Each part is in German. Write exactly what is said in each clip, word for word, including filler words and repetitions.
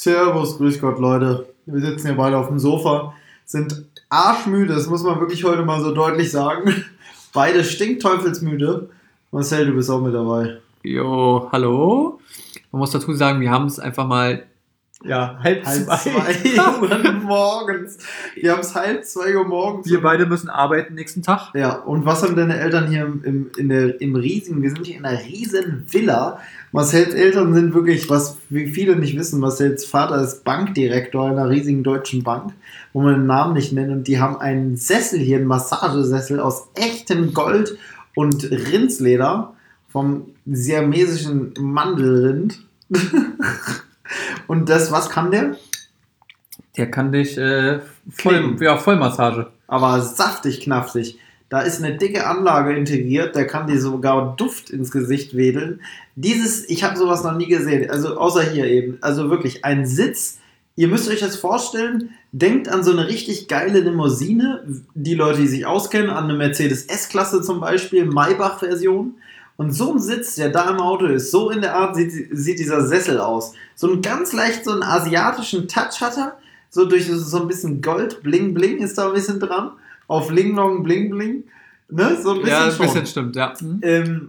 Servus, grüß Gott, Leute. Wir sitzen hier beide auf dem Sofa, sind arschmüde, das muss man wirklich heute mal so deutlich sagen. Beide stinkteufelsmüde. Marcel, du bist auch mit dabei. Jo, hallo. Man muss dazu sagen, wir haben es einfach mal ja, halb, halb zwei, zwei Uhr morgens. Wir haben es halb zwei Uhr morgens. Wir beide müssen arbeiten nächsten Tag. Ja, und was haben deine Eltern hier im, im, in der, im riesigen, wir sind hier in einer riesen Villa. Marcels Eltern sind wirklich, was viele nicht wissen, Marcels Vater ist Bankdirektor einer riesigen deutschen Bank, wo man den Namen nicht nennt. Und die haben einen Sessel hier, einen Massagesessel aus echtem Gold und Rindsleder vom siamesischen Mandelrind. Und das, was kann der? Der kann dich äh, voll, ja, Vollmassage. Aber saftig, knaftig. Da ist eine dicke Anlage integriert, der kann dir sogar Duft ins Gesicht wedeln. Dieses, ich habe sowas noch nie gesehen, also außer hier eben. Also wirklich ein Sitz. Ihr müsst euch das vorstellen, denkt an so eine richtig geile Limousine. Die Leute, die sich auskennen, an eine Mercedes S-Klasse zum Beispiel, Maybach-Version. Und so ein Sitz, der da im Auto ist, so in der Art sieht, sieht dieser Sessel aus. So einen ganz leicht, so einen asiatischen Touch hat er. So durch so ein bisschen Gold, Bling Bling ist da ein bisschen dran. Auf Ling Long Bling Bling. Ne? So ein bisschen ja, ein schon. bisschen stimmt, ja. Mhm. Ähm,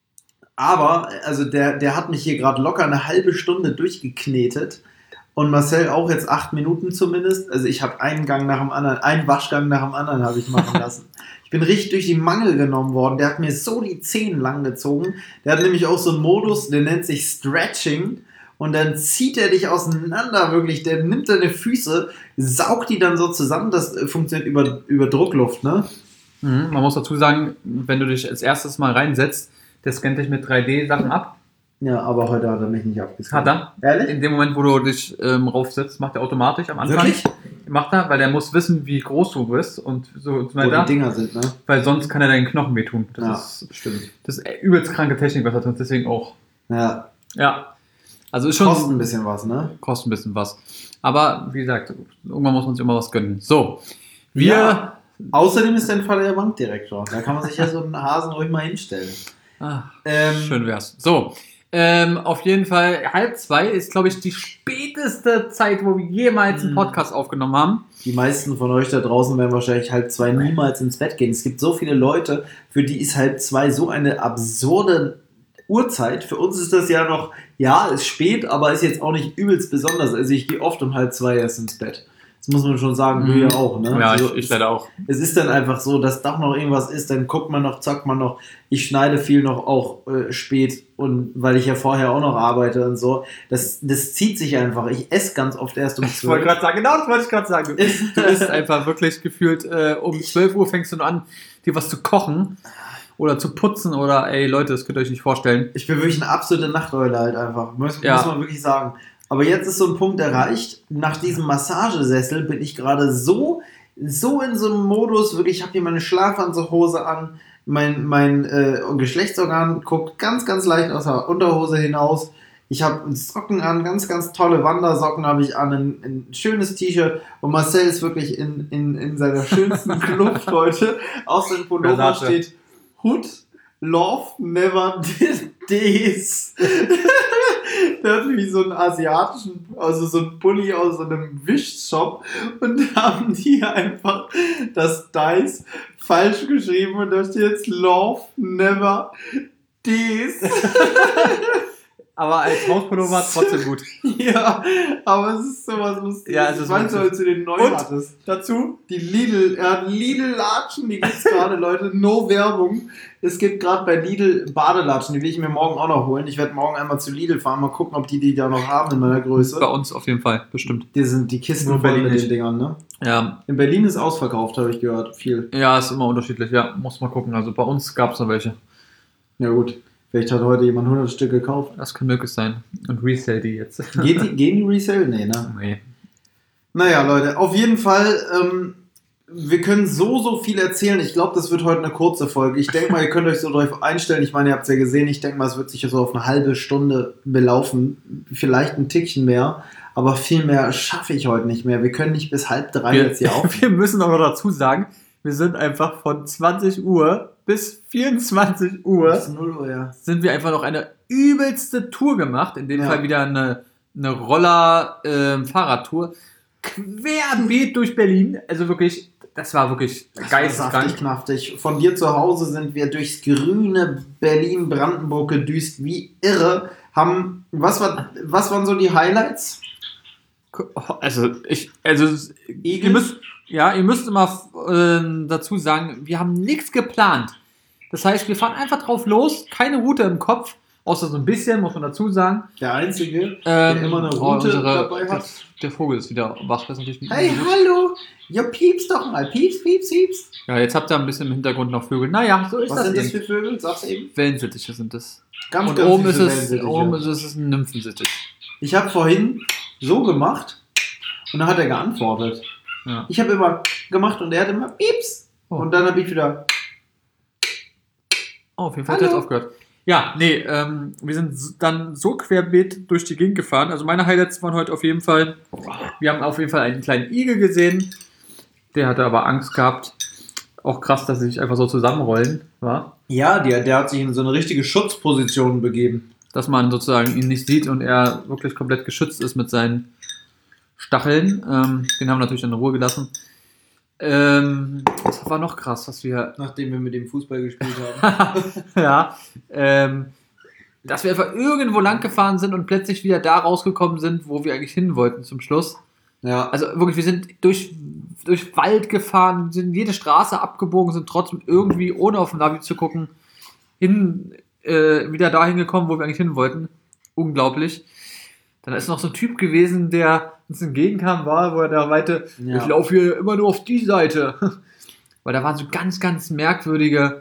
aber, also der, der hat mich hier gerade locker eine halbe Stunde durchgeknetet. Und Marcel auch jetzt acht Minuten zumindest. Also ich habe einen Gang nach dem anderen, einen Waschgang nach dem anderen habe ich machen lassen. Ich bin richtig durch die Mangel genommen worden. Der hat mir so die Zehen lang gezogen. Der hat nämlich auch so einen Modus, der nennt sich Stretching. Und dann zieht er dich auseinander, wirklich. Der nimmt deine Füße, saugt die dann so zusammen. Das funktioniert über, über Druckluft, ne? Mhm, man muss dazu sagen, wenn du dich als erstes mal reinsetzt, der scannt dich mit drei D-Sachen ab. Ja, aber heute hat er mich nicht abgescannt. Hat er? Ehrlich? In dem Moment, wo du dich ähm, raufsetzt, macht er automatisch am Anfang. Wirklich? Macht er, weil der muss wissen, wie groß du bist und so und Wo weiter. die Dinger sind, ne? Weil sonst kann er deinen Knochen wehtun. Das Ja, ist stimmt. Das ist übelst kranke Technik, was er tut, deswegen auch. Ja. Ja. Also ist schon. Kostet ein bisschen was, ne? Kostet ein bisschen was. Aber wie gesagt, irgendwann muss man sich immer was gönnen. So. Wir. Ja. Außerdem ist dein Vater der Bankdirektor. Da kann man sich ja so einen Hasen ruhig mal hinstellen. Ach, Ähm, schön wär's. So. Ähm, auf jeden Fall, halb zwei ist, glaube ich, die späteste Zeit, wo wir jemals einen Podcast aufgenommen haben. Die meisten von euch da draußen werden wahrscheinlich halb zwei niemals ins Bett gehen. Es gibt so viele Leute, für die ist halb zwei so eine absurde Uhrzeit. Für uns ist das ja noch, ja, ist spät, aber ist jetzt auch nicht übelst besonders. Also ich gehe oft um halb zwei erst ins Bett. Das muss man schon sagen, du ja auch, ne? Ja, also ich, ich leider auch. Es ist dann einfach so, dass doch noch irgendwas ist, dann guckt man noch, zockt man noch. Ich schneide viel noch auch äh, spät und weil ich ja vorher auch noch arbeite und so. Das, das zieht sich einfach. Ich esse ganz oft erst um Ich zwölf. wollte gerade sagen, genau das wollte ich gerade sagen. Du isst, du isst einfach wirklich gefühlt äh, um zwölf Uhr fängst du an, dir was zu kochen oder zu putzen oder ey Leute, das könnt ihr euch nicht vorstellen. Ich bin wirklich eine absolute Nachteule halt einfach, muss, Ja. muss man wirklich sagen. Aber jetzt ist so ein Punkt erreicht, nach diesem Massagesessel bin ich gerade so, so in so einem Modus, wirklich, ich habe hier meine Schlafanzughose an, mein, mein äh, Geschlechtsorgan guckt ganz, ganz leicht aus der Unterhose hinaus. Ich habe Socken an, ganz, ganz tolle Wandersocken habe ich an, ein, ein schönes T-Shirt und Marcel ist wirklich in, in, in seiner schönsten Kluft heute. Aus dem Pullover Versace. steht Hood, Love, Never This. Der hat wie so einen asiatischen, also so einen Pulli aus so einem Wischshop und da haben die einfach das Dice falsch geschrieben und da steht jetzt Love, Never This. Aber als Hauspullover trotzdem gut. Ja, aber es ist sowas Lustiges. Ja, es ist ich weiß, lustig. als du den neu Und hattest. dazu? Die Lidl, ja, Lidl-Latschen, die gibt's gerade, Leute. No Werbung. Es gibt gerade bei Lidl Badelatschen, die will ich mir morgen auch noch holen. Ich werde morgen einmal zu Lidl fahren, mal gucken, ob die die da noch haben in meiner Größe. Bei uns auf jeden Fall, bestimmt. Die sind die Kisten Nur voll Berlin mit den nicht. Dingern, ne? Ja, In Berlin ist ausverkauft, habe ich gehört. Viel. ja, ist immer unterschiedlich, ja, muss mal gucken. Also bei uns gab es noch welche. Ja gut. Vielleicht hat heute jemand hundert Stück gekauft. Das kann möglich sein. Und resell die jetzt. Geht die, gehen die Resale? Nee, ne? Nee. Naja, Leute, auf jeden Fall, ähm, wir können so, so viel erzählen. Ich glaube, das wird heute eine kurze Folge. Ich denke mal, ihr könnt euch so darauf einstellen. Ich meine, ihr habt es ja gesehen. Ich denke mal, es wird sich so auf eine halbe Stunde belaufen. Vielleicht ein Tickchen mehr. Aber viel mehr schaffe ich heute nicht mehr. Wir können nicht bis halb drei Wir, jetzt hier auf. wir müssen auch noch dazu sagen, wir sind einfach von zwanzig Uhr bis vierundzwanzig Uhr Bis null Uhr, ja. sind wir einfach noch eine übelste Tour gemacht. In dem Ja. Fall wieder eine eine Roller-Fahrradtour querbeet durch Berlin. Also wirklich, das war wirklich geisteskrank. Knaftig. Von dir zu Hause sind wir durchs grüne Berlin-Brandenburg gedüst wie irre. Haben, was, war, was waren so die Highlights? Also, ich, also, ihr müsst, ja, ihr müsst immer äh, dazu sagen, wir haben nichts geplant. Das heißt, wir fahren einfach drauf los, keine Route im Kopf, außer so ein bisschen, muss man dazu sagen. Der Einzige, der ähm, immer eine Route unsere, dabei hat. Der, der Vogel ist wieder wach. Das ist natürlich hey, hallo! Ja, pieps doch mal. Pieps, pieps, pieps. Ja, jetzt habt ihr ein bisschen im Hintergrund noch Vögel. Naja, so ist Was das sind eben. das für Vögel? Sag's eben. Wellensittiche sind das. Ganz, Und ganz oben ist, süße es, oben ist es ein Nymphensittich. Ich habe vorhin so gemacht und dann hat er geantwortet. Ja. Ich habe immer gemacht und er hat immer pieps. Oh. Und dann habe ich wieder... Oh, auf jeden Fall hat er jetzt aufgehört. Ja, nee, ähm, wir sind dann so querbeet durch die Gegend gefahren. Also meine Highlights waren heute auf jeden Fall, wir haben auf jeden Fall einen kleinen Igel gesehen. Der hatte aber Angst gehabt. Auch krass, dass sie sich einfach so zusammenrollen, war. Ja, der, der hat sich in so eine richtige Schutzposition begeben. Dass man sozusagen ihn nicht sieht und er wirklich komplett geschützt ist mit seinen Stacheln. Ähm, den haben wir natürlich in Ruhe gelassen. Ähm, das war noch krass, was wir... Nachdem wir mit dem Fußball gespielt haben. ja, ähm, dass wir einfach irgendwo lang gefahren sind und plötzlich wieder da rausgekommen sind, wo wir eigentlich hin wollten zum Schluss. Ja. Also wirklich, wir sind durch, durch Wald gefahren, sind jede Straße abgebogen, sind trotzdem irgendwie, ohne auf den Navi zu gucken, hin, äh, wieder dahin gekommen, wo wir eigentlich hin wollten. Unglaublich. Dann ist noch so ein Typ gewesen, der uns entgegenkam, war, wo er da meinte, ja. Ich laufe hier immer nur auf die Seite. Weil da waren so ganz, ganz merkwürdige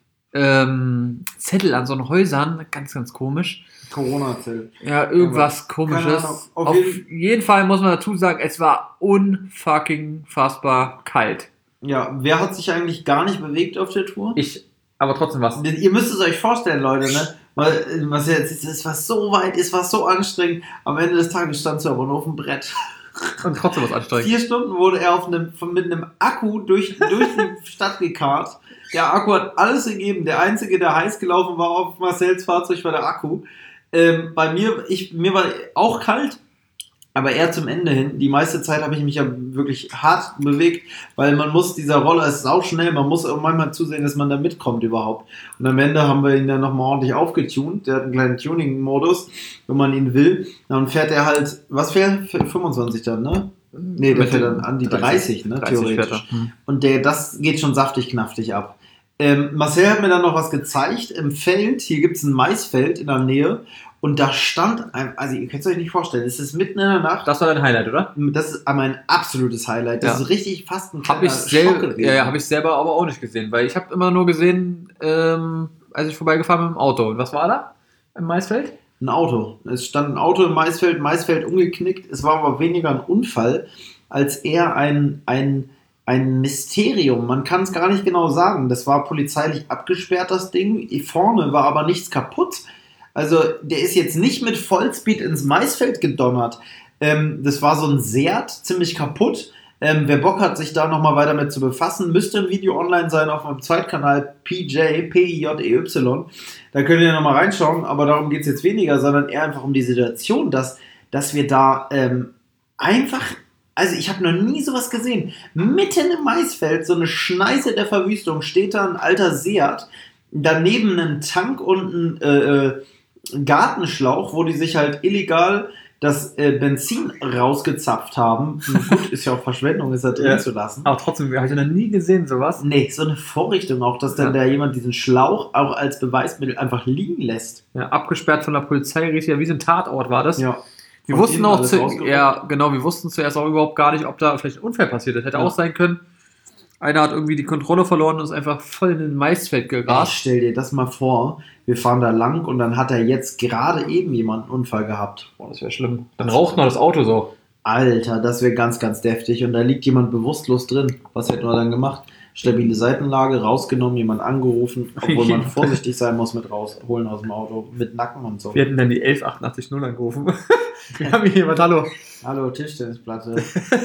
ähm, Zettel an so einen Häusern, ganz, ganz komisch. Corona-Zettel. Ja, irgendwas Aber Komisches. Auf, auf jeden, jeden Fall muss man dazu sagen, es war unfucking fassbar kalt. Ja, wer hat sich eigentlich gar nicht bewegt auf der Tour? Ich, aber trotzdem was. Ihr müsst es euch vorstellen, Leute, ne? Weil, was jetzt, es war so weit, es war so anstrengend. Am Ende des Tages standst du aber nur auf dem Brett. Und trotzdem was anstrengend. Vier Stunden wurde er auf einem, mit einem Akku durch, durch die Stadt gekarrt. Der Akku hat alles gegeben. Der Einzige, der heiß gelaufen war auf Marcells Fahrzeug, war der Akku. Ähm, bei mir, ich, mir war auch kalt, aber eher zum Ende hin. Die meiste Zeit habe ich mich ja wirklich hart bewegt, weil man muss, dieser Roller ist auch schnell, man muss auch manchmal zusehen, dass man da mitkommt überhaupt. Und am Ende haben wir ihn dann nochmal ordentlich aufgetunt. Der hat einen kleinen Tuning-Modus, wenn man ihn will. Dann fährt er halt, was fährt? fünfundzwanzig dann, ne? Nee, der fährt dann an die dreißig, ne? dreißig theoretisch. Hm. Und der, das geht schon saftig knaftig ab. Ähm, Marcel hat mir dann noch was gezeigt im Feld. Hier gibt es ein Maisfeld in der Nähe. Und da stand, ein, also ihr könnt es euch nicht vorstellen, es ist mitten in der Nacht. Das war dein Highlight, oder? Das ist mein absolutes Highlight. Das ja. ist richtig fast ein kleiner Schock gewesen. Ja, ja habe ich selber aber auch nicht gesehen, weil ich habe immer nur gesehen, ähm, als ich vorbeigefahren bin mit dem Auto. Und was war da im Maisfeld? Ein Auto. Es stand ein Auto im Maisfeld, Maisfeld umgeknickt. Es war aber weniger ein Unfall, als eher ein, ein, ein Mysterium. Man kann es gar nicht genau sagen. Das war polizeilich abgesperrt, das Ding. Vorne war aber nichts kaputt. Also der ist jetzt nicht mit Vollspeed ins Maisfeld gedonnert. Ähm, das war so ein Seat, ziemlich kaputt. Ähm, wer Bock hat, sich da nochmal weiter mit zu befassen, müsste ein Video online sein auf meinem Zweitkanal P J, P I J E Y. Da könnt ihr nochmal reinschauen, aber darum geht es jetzt weniger, sondern eher einfach um die Situation, dass, dass wir da ähm, einfach, also ich habe noch nie sowas gesehen, mitten im Maisfeld, so eine Schneise der Verwüstung, steht da ein alter Seat, daneben ein Tank und ein äh, Gartenschlauch, wo die sich halt illegal das äh, Benzin rausgezapft haben. Gut, ist ja auch Verschwendung, ist da drin ja. zu lassen. Aber trotzdem, habe ich noch nie gesehen, sowas. Nee, so eine Vorrichtung auch, dass dann ja. da jemand diesen Schlauch auch als Beweismittel einfach liegen lässt. Ja, abgesperrt von der Polizei, richtig, ja, wie so ein Tatort war das. Ja. Wir von wussten auch, zu, ja, genau, wir wussten zuerst auch überhaupt gar nicht, ob da vielleicht ein Unfall passiert ist. Hätte ja. auch sein können. Einer hat irgendwie die Kontrolle verloren und ist einfach voll in den Maisfeld gerast. Ach, stell dir das mal vor, wir fahren da lang und dann hat er jetzt gerade eben jemand einen Unfall gehabt. Boah, das wäre schlimm. Dann raucht noch das Auto so. Alter, das wäre ganz, ganz deftig. Und da liegt jemand bewusstlos drin. Was hätten wir dann gemacht? Stabile Seitenlage, rausgenommen, jemand angerufen, obwohl man vorsichtig sein muss mit rausholen aus dem Auto, mit Nacken und so. Wir hätten dann die elf achtundachtzig null angerufen. Wir haben hier jemand, hallo. Hallo, Tischtennisplatte.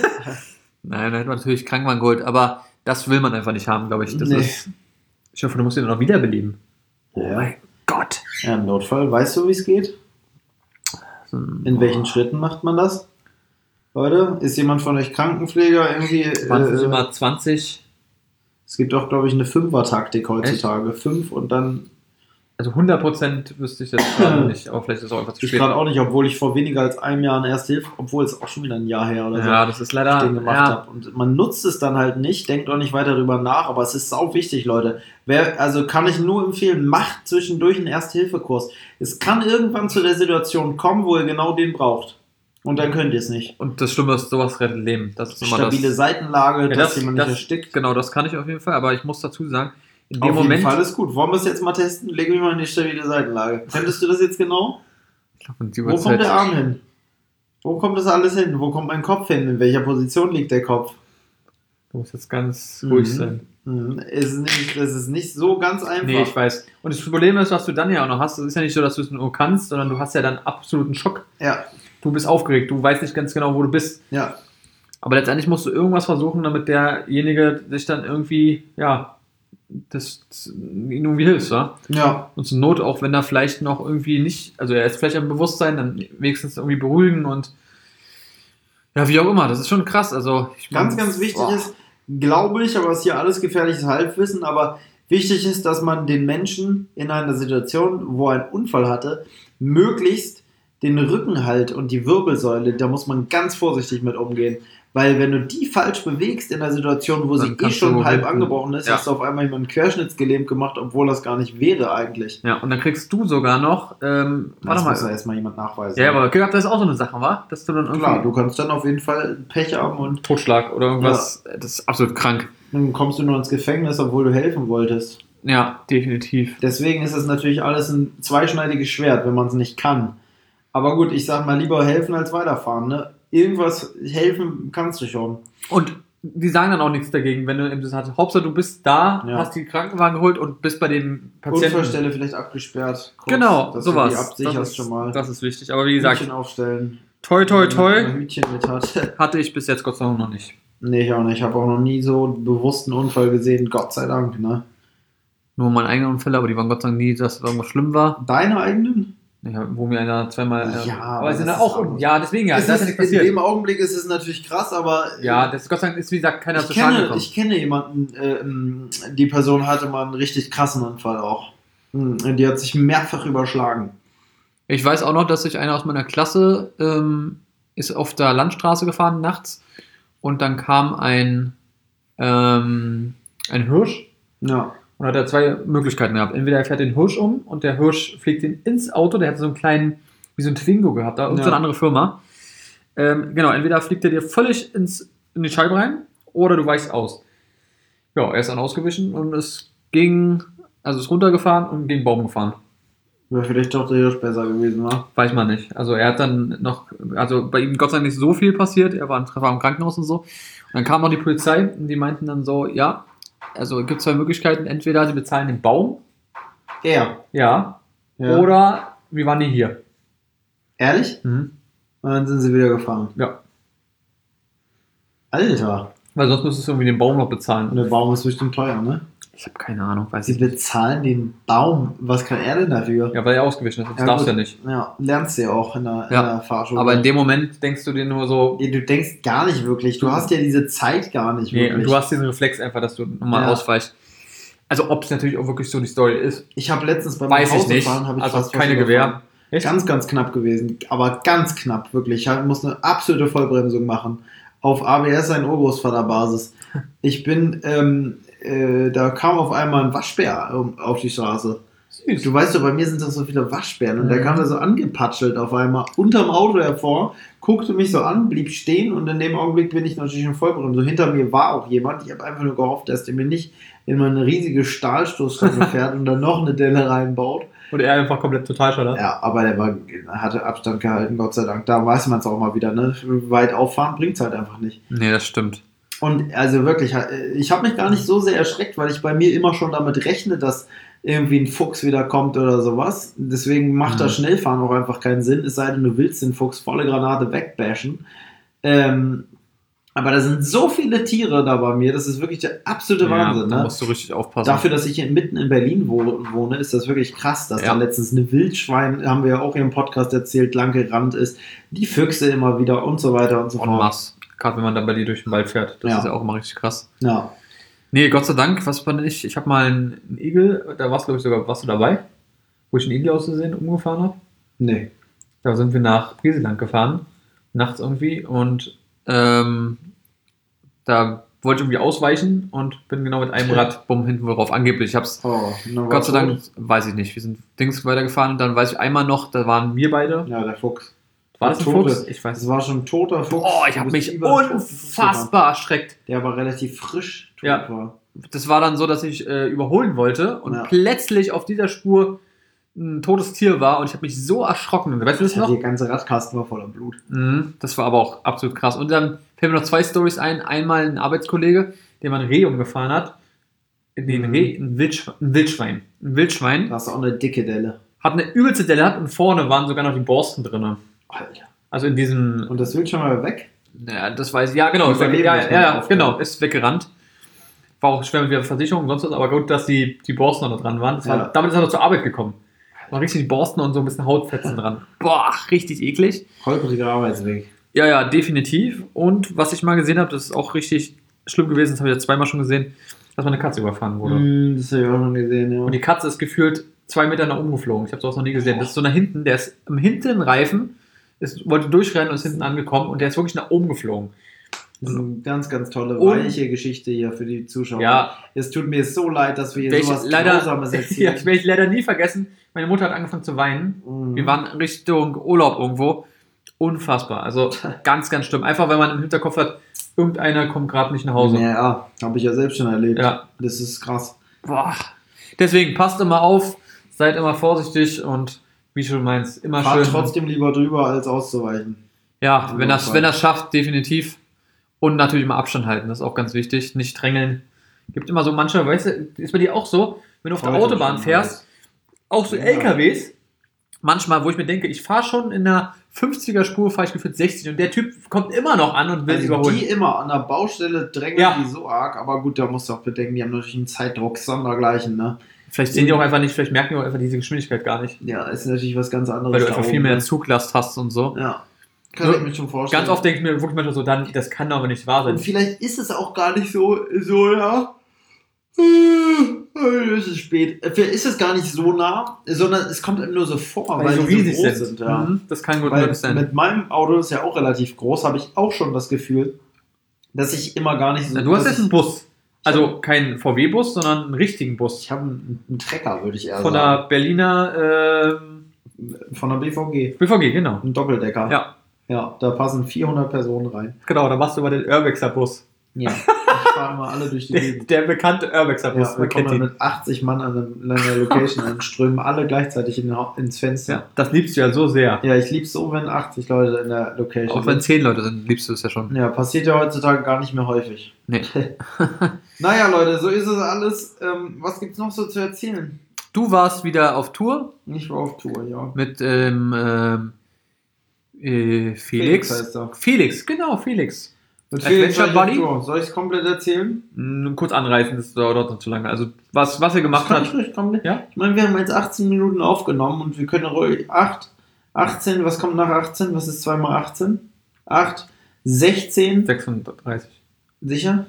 Nein, da hätten wir natürlich Krankenwagen geholt, aber das will man einfach nicht haben, glaube ich. Das nee. ist, ich hoffe, du musst ihn noch wiederbeleben. Oh mein Gott. Ja, im Notfall, weißt du, wie es geht? In welchen Schritten macht man das? Leute, ist jemand von euch Krankenpfleger irgendwie? zwanzig, äh, immer zwanzig. Es gibt auch, glaube ich, eine Fünfer-Taktik heutzutage. Echt? Fünf und dann. Also hundert Prozent wüsste ich jetzt gerade nicht, aber vielleicht ist es auch einfach zu ich spät. Ich gerade auch nicht, obwohl ich vor weniger als einem Jahr eine Erste Hilfe, obwohl es auch schon wieder ein Jahr her oder so. Ja, das ist leider. Den gemacht ja. habe. Und man nutzt es dann halt nicht, denkt auch nicht weiter darüber nach, aber es ist sau wichtig, Leute. Wer, also kann ich nur empfehlen, macht zwischendurch einen Erste-Hilfe-Kurs. Es kann irgendwann zu der Situation kommen, wo ihr genau den braucht. Und dann könnt ihr es nicht. Und das Schlimme ist, sowas rettet Leben. Das ist immer Stabile das, Seitenlage, ja, dass das, jemand nicht das, erstickt. Genau, das kann ich auf jeden Fall, aber ich muss dazu sagen, in dem auf Moment. jeden Fall ist gut. Wollen wir es jetzt mal testen? Leg mich mal in die stabile Seitenlage. Könntest du das jetzt genau? Ich glaub, in die Wo kommt der Arm hin? Wo kommt das alles hin? Wo kommt mein Kopf hin? In welcher Position liegt der Kopf? Du musst jetzt ganz ruhig mhm. sein. Mhm. Es ist nicht, das ist nicht so ganz einfach. Nee, ich weiß. Und das Problem ist, was du dann ja auch noch hast, das ist ja nicht so, dass du es nur kannst, sondern du hast ja dann absoluten Schock. Ja. Du bist aufgeregt, du weißt nicht ganz genau, wo du bist. Ja. Aber letztendlich musst du irgendwas versuchen, damit derjenige sich dann irgendwie, ja, das, das ihm irgendwie hilft, wa? Ja. Und zur Not, auch wenn er vielleicht noch irgendwie nicht, also er ist vielleicht am Bewusstsein, dann wenigstens irgendwie beruhigen und ja, wie auch immer, das ist schon krass. Also ich ganz, mein, ganz wichtig boah. ist, glaube ich, aber es ist hier alles gefährliches Halbwissen, aber wichtig ist, dass man den Menschen in einer Situation, wo er einen Unfall hatte, möglichst den Rückenhalt und die Wirbelsäule, da muss man ganz vorsichtig mit umgehen. Weil wenn du die falsch bewegst in einer Situation, wo sie eh schon halb angebrochen ist, ja. hast du auf einmal jemanden querschnittsgelähmt gemacht, obwohl das gar nicht wäre eigentlich. Ja, und dann kriegst du sogar noch, ähm, warte mal. Das muss ja erstmal jemand nachweisen. Ja, aber das ist auch so eine Sache, wa? Dass du dann irgendwie klar, du kannst dann auf jeden Fall Pech haben und Totschlag oder irgendwas, ja. Das ist absolut krank. Dann kommst du nur ins Gefängnis, obwohl du helfen wolltest. Ja, definitiv. Deswegen ist es natürlich alles ein zweischneidiges Schwert, wenn man es nicht kann. Aber gut, ich sag mal, lieber helfen als weiterfahren, ne? Irgendwas helfen kannst du schon. Und die sagen dann auch nichts dagegen, wenn du das hast. Hauptsache, du bist da, ja. hast die Krankenwagen geholt und bist bei dem Patienten. Unfallstelle vielleicht abgesperrt. Kurz, genau, dass sowas. Du die absicherst das ist, schon mal. Das ist wichtig. Aber wie gesagt, Hütchen aufstellen. Toi, toi, toi. Ein Hütchen mit hat. Hatte ich bis jetzt Gott sei Dank noch nicht. Nee, ich auch nicht. Ich habe auch noch nie so einen bewussten Unfall gesehen. Gott sei Dank, ne? Nur meine eigenen Unfälle, aber die waren Gott sei Dank nie, dass irgendwas schlimm war. Deine eigenen? Ja, wo mir einer zweimal. Ja, äh, aber sind auch. auch ja, deswegen ja. Das ist ja nicht passiert. In dem Augenblick ist es natürlich krass, aber. Ja, das Gott sei Dank ist, wie gesagt, keiner zu Schaden gekommen. Ich kenne jemanden, äh, die Person hatte mal einen richtig krassen Unfall auch. Die hat sich mehrfach überschlagen. Ich weiß auch noch, dass sich einer aus meiner Klasse ähm, ist auf der Landstraße gefahren nachts und dann kam ein, ähm, ein Hirsch. Ja. Und hat er zwei Möglichkeiten gehabt. Entweder er fährt den Hirsch um und der Hirsch fliegt ihn ins Auto. Der hat so einen kleinen, wie so ein Twingo gehabt, da, und ja. so eine andere Firma. Ähm, genau, entweder fliegt er dir völlig ins, in die Scheibe rein oder du weichst aus. Ja, er ist dann ausgewichen und es ging, also ist runtergefahren und gegen den Baum gefahren. Wäre vielleicht doch der Hirsch besser gewesen, wa? Weiß man nicht. Also er hat dann noch, also bei ihm Gott sei Dank nicht so viel passiert. Er war, war im Krankenhaus und so. Und dann kam noch die Polizei und die meinten dann so, ja, also es gibt zwei Möglichkeiten. Entweder sie bezahlen den Baum. Er? Ja. ja. Oder wir waren nie hier. Ehrlich? Mhm. Und dann sind sie wieder gefahren. Ja. Alter. Weil sonst müsstest du irgendwie den Baum noch bezahlen. Und der Baum ist bestimmt teuer, ne? Ich habe keine Ahnung. Weiß sie ich bezahlen nicht. Den Baum. Was kann er denn dafür? Ja, weil er ausgewichen ist. Das ja, darfst du ja nicht. Ja, lernst du ja auch in der, ja. in der Fahrschule. Aber in dem Moment denkst du dir nur so... Du denkst gar nicht wirklich. Du hast ja diese Zeit gar nicht nee, wirklich. Du hast diesen Reflex einfach, dass du nochmal ja. ausweichst. Also ob es natürlich auch wirklich so die Story ist. Ich habe letztens beim Weiß ich nicht. Fahren, ich also fast keine Gewehr. Echt? Ganz, ganz knapp gewesen. Aber ganz knapp, wirklich. Ich muss eine absolute Vollbremsung machen. Auf A B S, ein Urgroßvaterbasis. Ich bin, ähm, äh, da kam auf einmal ein Waschbär um, auf die Straße. Süß. Du weißt doch, bei mir sind das so viele Waschbären. Und mhm. der kam da so angepatschelt auf einmal unterm Auto hervor, guckte mich so an, blieb stehen und in dem Augenblick bin ich natürlich in Vollbremsung. So hinter mir war auch jemand. Ich habe einfach nur gehofft, dass der mir nicht in meine riesige Stahlstoßstange fährt und dann noch eine Delle reinbaut. Und er einfach komplett total schade. Ja, aber der war, hatte Abstand gehalten, Gott sei Dank. Da weiß man es auch mal wieder, ne? Weit auffahren bringt es halt einfach nicht. Nee, das stimmt. Und also wirklich, ich habe mich gar nicht so sehr erschreckt, weil ich bei mir immer schon damit rechne, dass irgendwie ein Fuchs wieder kommt oder sowas. Deswegen macht mhm. das Schnellfahren auch einfach keinen Sinn, es sei denn, du willst den Fuchs volle Granate wegbashen. Ähm, Aber da sind so viele Tiere da bei mir, das ist wirklich der absolute Wahnsinn. Da Ne? musst du richtig aufpassen. Dafür, dass ich hier mitten in Berlin wohne, ist das wirklich krass, dass Ja. da letztens eine Wildschwein, haben wir ja auch hier im Podcast erzählt, lang gerannt ist, die Füchse immer wieder und so weiter und so En fort. masse. Gerade wenn man dann bei dir durch den Wald fährt. Das Ja. ist ja auch immer richtig krass. Ja. Nee, Gott sei Dank, was war denn ich? Ich habe mal einen, einen Igel, da warst du, glaube ich, sogar, warst du dabei? Wo ich einen Igel aus Versehen umgefahren habe. Nee. Da sind wir nach Brieseland gefahren, nachts irgendwie, und ähm, da wollte ich irgendwie ausweichen und bin genau mit einem Rad, bumm, hinten drauf, angeblich. Ich hab's, Oh, Gott sei Dank, weiß ich nicht. Wir sind Dings weitergefahren und dann weiß ich einmal noch, da waren wir beide. Ja, der Fuchs. War das ein Tote. Fuchs? Ich weiß Das nicht. war schon ein toter Fuchs. Oh, ich Du habe bist mich über den toten Fuchs gefahren. unfassbar erschreckt. Der aber relativ frisch tot Ja. war. Das war dann so, dass ich äh, überholen wollte und Ja. plötzlich auf dieser Spur ein totes Tier war und ich habe mich so erschrocken. Weißt du das Ja, noch? der ganze Radkasten war voller Blut. Mhm, das war aber auch absolut krass. Und dann fällt mir noch zwei Storys ein. Einmal ein Arbeitskollege, der mal ein Reh umgefahren hat. Nee, ein Mhm. Reh, ein Wildschwein. Ein Wildschwein. Ein Wildschwein Da hast du auch eine dicke Delle. hat eine übelste Delle gehabt und vorne waren sogar noch die Borsten drin. Alter. Also in diesem. Und das will schon mal weg? Ja, das weiß ich. Ja, genau. Ist weg, Überleben ja, muss ja, man ja, aufhören. genau. Ist weggerannt. War auch schwer mit der Versicherung und sonst was, aber gut, dass die, die Borsten noch dran waren. Das war Ja. damit ist er noch zur Arbeit gekommen. War richtig die Borsten und so ein bisschen Hautfetzen dran. Boah, richtig eklig. Holpriger Arbeitsweg. Ja, ja, definitiv. Und was ich mal gesehen habe, das ist auch richtig schlimm gewesen, das habe ich ja zweimal schon gesehen, dass meine Katze überfahren wurde. Mm, das habe ich auch schon gesehen, ja. Und die Katze ist gefühlt zwei Meter nach oben geflogen. Ich habe sowas noch nie gesehen. Das ist so nach hinten, der ist im hinteren Reifen, ist, wollte durchrennen und ist hinten angekommen und der ist wirklich nach oben geflogen. Das ist eine ganz, ganz tolle, Und- weiche Geschichte hier für die Zuschauer. Ja. Es tut mir so leid, dass wir hier Werde ich sowas leider, Grausames ja, erzählen. ich werde ich leider nie vergessen. Meine Mutter hat angefangen zu weinen. Mhm. Wir waren Richtung Urlaub irgendwo. Unfassbar. Also ganz, ganz schlimm. Einfach, wenn man im Hinterkopf hat, irgendeiner kommt gerade nicht nach Hause. Ja, ja, habe ich ja selbst schon erlebt. Ja. Das ist krass. Boah. Deswegen passt immer auf, seid immer vorsichtig und wie du meinst, immer Fahrt schön. trotzdem lieber drüber, als auszuweichen. Ja, wenn das, Fall. wenn das schafft, definitiv. Und natürlich mal Abstand halten, das ist auch ganz wichtig. Nicht drängeln. Gibt immer so manche, weißt du, ist bei dir auch so, wenn du auf der Heute Autobahn schon fährst, auch so Ja. L K Ws, manchmal, wo ich mir denke, ich fahre schon in einer fünfziger-Spur, fahre ich gefühlt sechzig und der Typ kommt immer noch an und will Also überholen. die immer an der Baustelle drängen Ja. die so arg, aber gut, da musst du auch bedenken, die haben natürlich einen Zeitdruck sondergleichen, ne? Vielleicht sehen die auch einfach nicht, vielleicht merken die auch einfach diese Geschwindigkeit gar nicht. Ja, ist natürlich was ganz anderes. Weil du da einfach oben, viel mehr ne? Zuglast hast und so. Ja, kann So, ich mir schon vorstellen. Ganz oft denke ich mir wirklich manchmal so, dann, das kann doch aber nicht wahr sein. Und vielleicht ist es auch gar nicht so, so ja. Äh, Es ist spät. Vielleicht ist es gar nicht so nah, sondern es kommt einem nur so vor, weil, so die riesig so groß sind. sind. Ja. Mhm, das kann gut Weil möglich sein. mit meinem Auto, das ist ja auch relativ groß, habe ich auch schon das Gefühl, dass ich immer gar nicht so. Na, du hast dass jetzt einen Bus. Also keinen V W-Bus, sondern einen richtigen ich, Bus. ich habe einen, einen Trecker, würde ich eher Von sagen. der Berliner ähm, Von der B V G. B V G, genau. Ein Doppeldecker. Ja, Ja, da passen vierhundert Personen rein. genau, da machst du über den Urbexer-Bus. Ja. Ich fahre immer alle durch die Der, Gegend. der bekannte Urbexer-Bus, Ja, wir man kommen kennt dann ihn. mit achtzig Mann an, einem, an einer Location und strömen alle gleichzeitig in, den Hau- ins Fenster. Ja, das liebst du ja so sehr. Ja, ich lieb's so, wenn achtzig Leute in der Location Auch wenn sind. zehn Leute sind, liebst du es ja schon. Ja, passiert ja heutzutage gar nicht mehr häufig. Nee. Naja, Leute, so ist es alles. Ähm, was gibt's noch so zu erzählen? Du warst wieder auf Tour Ich war auf Tour, ja. mit ähm, ähm, äh, Felix. Felix heißt er. Felix, genau, Felix. Mit Adventure Felix war ich auf Buddy? Tour. Soll ich es komplett erzählen? Nur kurz anreißen, das dauert noch zu lange. Also, was, was er gemacht Kann ich hat. ruhig komplett? Ja? Ich meine, wir haben jetzt achtzehn Minuten aufgenommen und wir können ruhig acht, achtzehn, was kommt nach achtzehn? Was ist zwei mal achtzehn? acht, sechzehn, sechsunddreißig. sicher?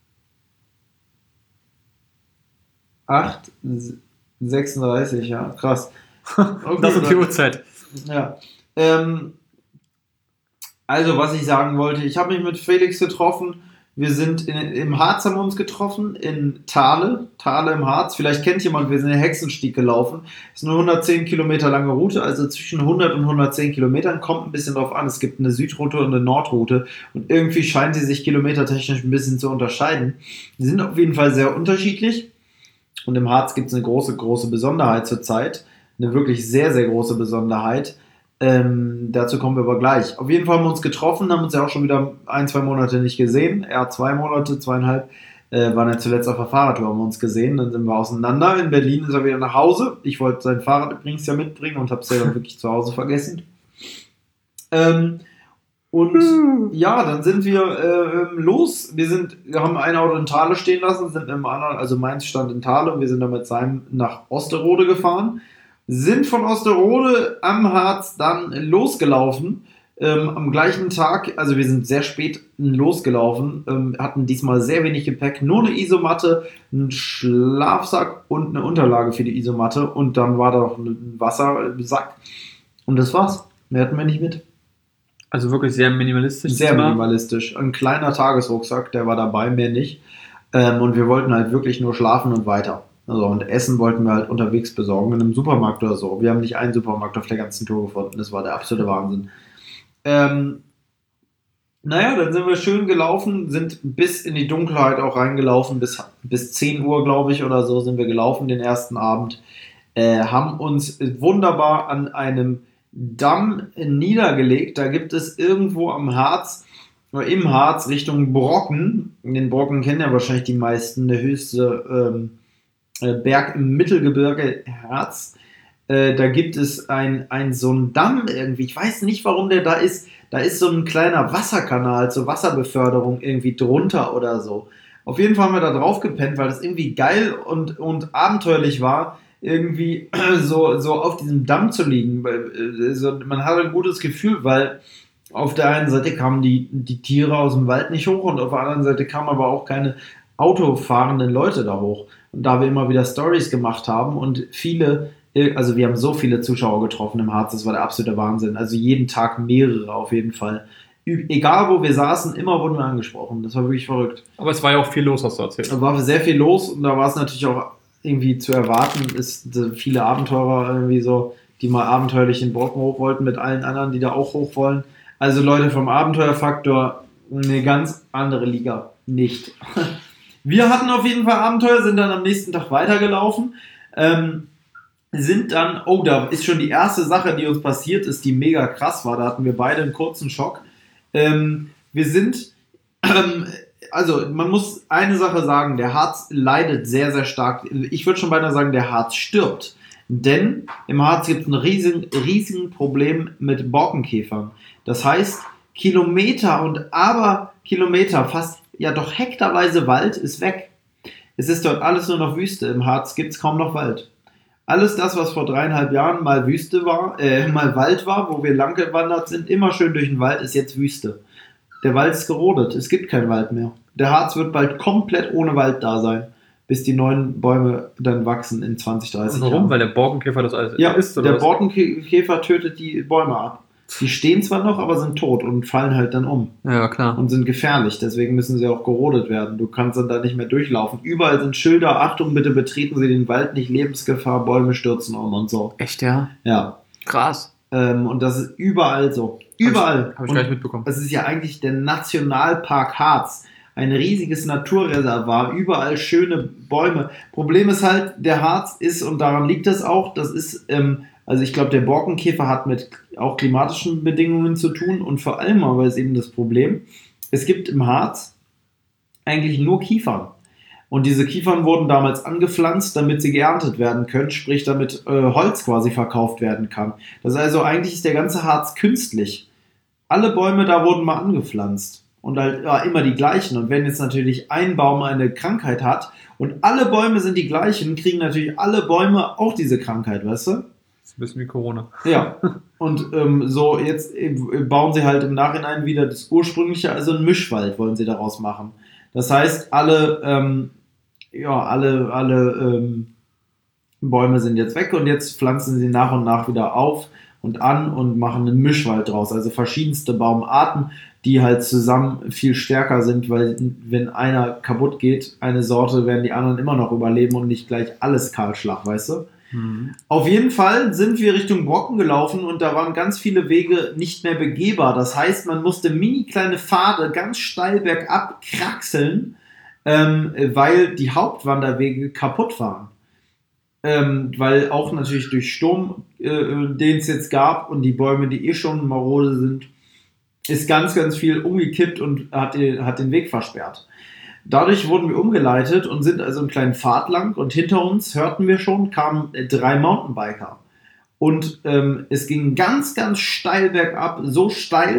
acht, sechsunddreißig, ja, krass. Okay, Das ist die dann- Uhrzeit. Ja. Ähm, also, was ich sagen wollte, ich habe mich mit Felix getroffen. Wir sind in, im Harz, haben wir uns getroffen, in Thale. Thale im Harz. Vielleicht kennt jemand, wir sind den Hexenstieg gelaufen. Das ist eine hundertzehn Kilometer lange Route, also zwischen hundert und hundertzehn Kilometern. Kommt ein bisschen drauf an. Es gibt eine Südroute und eine Nordroute. Und irgendwie scheinen sie sich kilometertechnisch ein bisschen zu unterscheiden. Die sind auf jeden Fall sehr unterschiedlich. Und im Harz gibt es eine große, große Besonderheit zurzeit. Eine wirklich sehr, sehr große Besonderheit. Ähm, dazu kommen wir aber gleich. Auf jeden Fall haben wir uns getroffen, haben uns ja auch schon wieder ein, zwei Monate nicht gesehen. Eher zwei Monate, zweieinhalb. Äh, waren ja zuletzt auf der Fahrradtour, haben wir uns gesehen. Dann sind wir auseinander. In Berlin ist er wieder nach Hause. Ich wollte sein Fahrrad übrigens ja mitbringen und habe es ja dann wirklich zu Hause vergessen. Ähm, Und ja, dann sind wir äh, los. Wir sind, wir haben ein Auto in Thale stehen lassen, sind im anderen, also meins stand in Thale und wir sind dann mit seinem nach Osterode gefahren. Sind von Osterode am Harz dann losgelaufen. Ähm, am gleichen Tag, also wir sind sehr spät losgelaufen, ähm, hatten diesmal sehr wenig Gepäck, nur eine Isomatte, einen Schlafsack und eine Unterlage für die Isomatte und dann war da noch ein Wassersack und das war's. Mehr hatten wir nicht mit. Also wirklich sehr minimalistisch. Sehr minimalistisch. Ein kleiner Tagesrucksack, der war dabei, mehr nicht. Ähm, und wir wollten halt wirklich nur schlafen und weiter. Also, und Essen wollten wir halt unterwegs besorgen, in einem Supermarkt oder so. Wir haben nicht einen Supermarkt auf der ganzen Tour gefunden. Das war der absolute Wahnsinn. Ähm, naja, dann sind wir schön gelaufen, sind bis in die Dunkelheit auch reingelaufen, bis, bis zehn Uhr, glaube ich, oder so sind wir gelaufen den ersten Abend, äh, haben uns wunderbar an einem Damm niedergelegt. Da gibt es irgendwo am Harz, oder im Harz Richtung Brocken, den Brocken kennen ja wahrscheinlich die meisten, der höchste ähm, Berg im Mittelgebirge Harz. Äh, da gibt es ein, ein so einen Damm irgendwie, ich weiß nicht, warum der da ist, da ist so ein kleiner Wasserkanal zur Wasserbeförderung irgendwie drunter oder so. Auf jeden Fall haben wir da drauf gepennt, weil das irgendwie geil und, und abenteuerlich war, irgendwie so, so auf diesem Damm zu liegen. Also man hatte ein gutes Gefühl, weil auf der einen Seite kamen die, die Tiere aus dem Wald nicht hoch und auf der anderen Seite kamen aber auch keine autofahrenden Leute da hoch. Und da wir immer wieder Stories gemacht haben und viele, also wir haben so viele Zuschauer getroffen im Harz, das war der absolute Wahnsinn. Also jeden Tag mehrere auf jeden Fall. Egal wo wir saßen, immer wurden wir angesprochen. Das war wirklich verrückt. Aber es war ja auch viel los, hast du erzählt. Da war sehr viel los und da war es natürlich auch irgendwie zu erwarten, ist viele Abenteurer irgendwie so, die mal abenteuerlich den Brocken hoch wollten mit allen anderen, die da auch hoch wollen. Also Leute vom Abenteuerfaktor, eine ganz andere Liga. Nicht. Wir hatten auf jeden Fall Abenteuer, sind dann am nächsten Tag weitergelaufen, ähm, sind dann, oh, da ist schon die erste Sache, die uns passiert ist, die mega krass war, da hatten wir beide einen kurzen Schock. Ähm, wir sind, ähm, also man muss eine Sache sagen, der Harz leidet sehr, sehr stark. Ich würde schon beinahe sagen, der Harz stirbt. Denn im Harz gibt es ein riesen, riesigen Problem mit Borkenkäfern. Das heißt, Kilometer und aber Kilometer, fast ja doch hektarweise Wald ist weg. Es ist dort alles nur noch Wüste. Im Harz gibt es kaum noch Wald. Alles das, was vor dreieinhalb Jahren mal Wüste war, äh, mal Wald war, wo wir lang gewandert sind, immer schön durch den Wald, ist jetzt Wüste. Der Wald ist gerodet, es gibt keinen Wald mehr. Der Harz wird bald komplett ohne Wald da sein, bis die neuen Bäume dann wachsen in zwanzig, dreißig Jahren. Warum? Weil der Borkenkäfer das alles ja, isst? Oder der was? Borkenkäfer tötet die Bäume ab. Die stehen zwar noch, aber sind tot und fallen halt dann um. Ja, klar. Und sind gefährlich, deswegen müssen sie auch gerodet werden. Du kannst dann da nicht mehr durchlaufen. Überall sind Schilder, Achtung, bitte betreten Sie den Wald nicht, Lebensgefahr, Bäume stürzen um und so. Echt, ja? Ja. Krass. Ähm, und das ist überall so. Überall. Habe ich, hab ich gar nicht mitbekommen. Das ist ja eigentlich der Nationalpark Harz. Ein riesiges Naturreservat, überall schöne Bäume. Problem ist halt, der Harz ist, und daran liegt es auch, das ist, ähm, also ich glaube, der Borkenkäfer hat mit auch klimatischen Bedingungen zu tun und vor allem aber ist eben das Problem, es gibt im Harz eigentlich nur Kiefern. Und diese Kiefern wurden damals angepflanzt, damit sie geerntet werden können, sprich damit äh, Holz quasi verkauft werden kann. Das ist also eigentlich ist der ganze Harz künstlich. Alle Bäume da wurden mal angepflanzt. Und halt ja, immer die gleichen. Und wenn jetzt natürlich ein Baum eine Krankheit hat und alle Bäume sind die gleichen, kriegen natürlich alle Bäume auch diese Krankheit, weißt du? Das ist ein bisschen wie Corona. Ja. Und ähm, so jetzt äh, bauen sie halt im Nachhinein wieder das ursprüngliche, also einen Mischwald wollen sie daraus machen. Das heißt, alle, ähm, ja, alle, alle ähm, Bäume sind jetzt weg und jetzt pflanzen sie nach und nach wieder auf und an und machen einen Mischwald draus. Also verschiedenste Baumarten, die halt zusammen viel stärker sind, weil wenn einer kaputt geht, eine Sorte, werden die anderen immer noch überleben und nicht gleich alles Kahlschlag, weißt du? Mhm. Auf jeden Fall sind wir Richtung Brocken gelaufen und da waren ganz viele Wege nicht mehr begehbar. Das heißt, man musste mini kleine Pfade ganz steil bergab kraxeln, ähm, weil die Hauptwanderwege kaputt waren. Ähm, weil auch natürlich durch Sturm, äh, den es jetzt gab und die Bäume, die eh schon marode sind, ist ganz, ganz viel umgekippt und hat den, hat den Weg versperrt. Dadurch wurden wir umgeleitet und sind also einen kleinen Pfad lang und hinter uns, hörten wir schon, kamen drei Mountainbiker. Und ähm, es ging ganz, ganz steil bergab, so steil,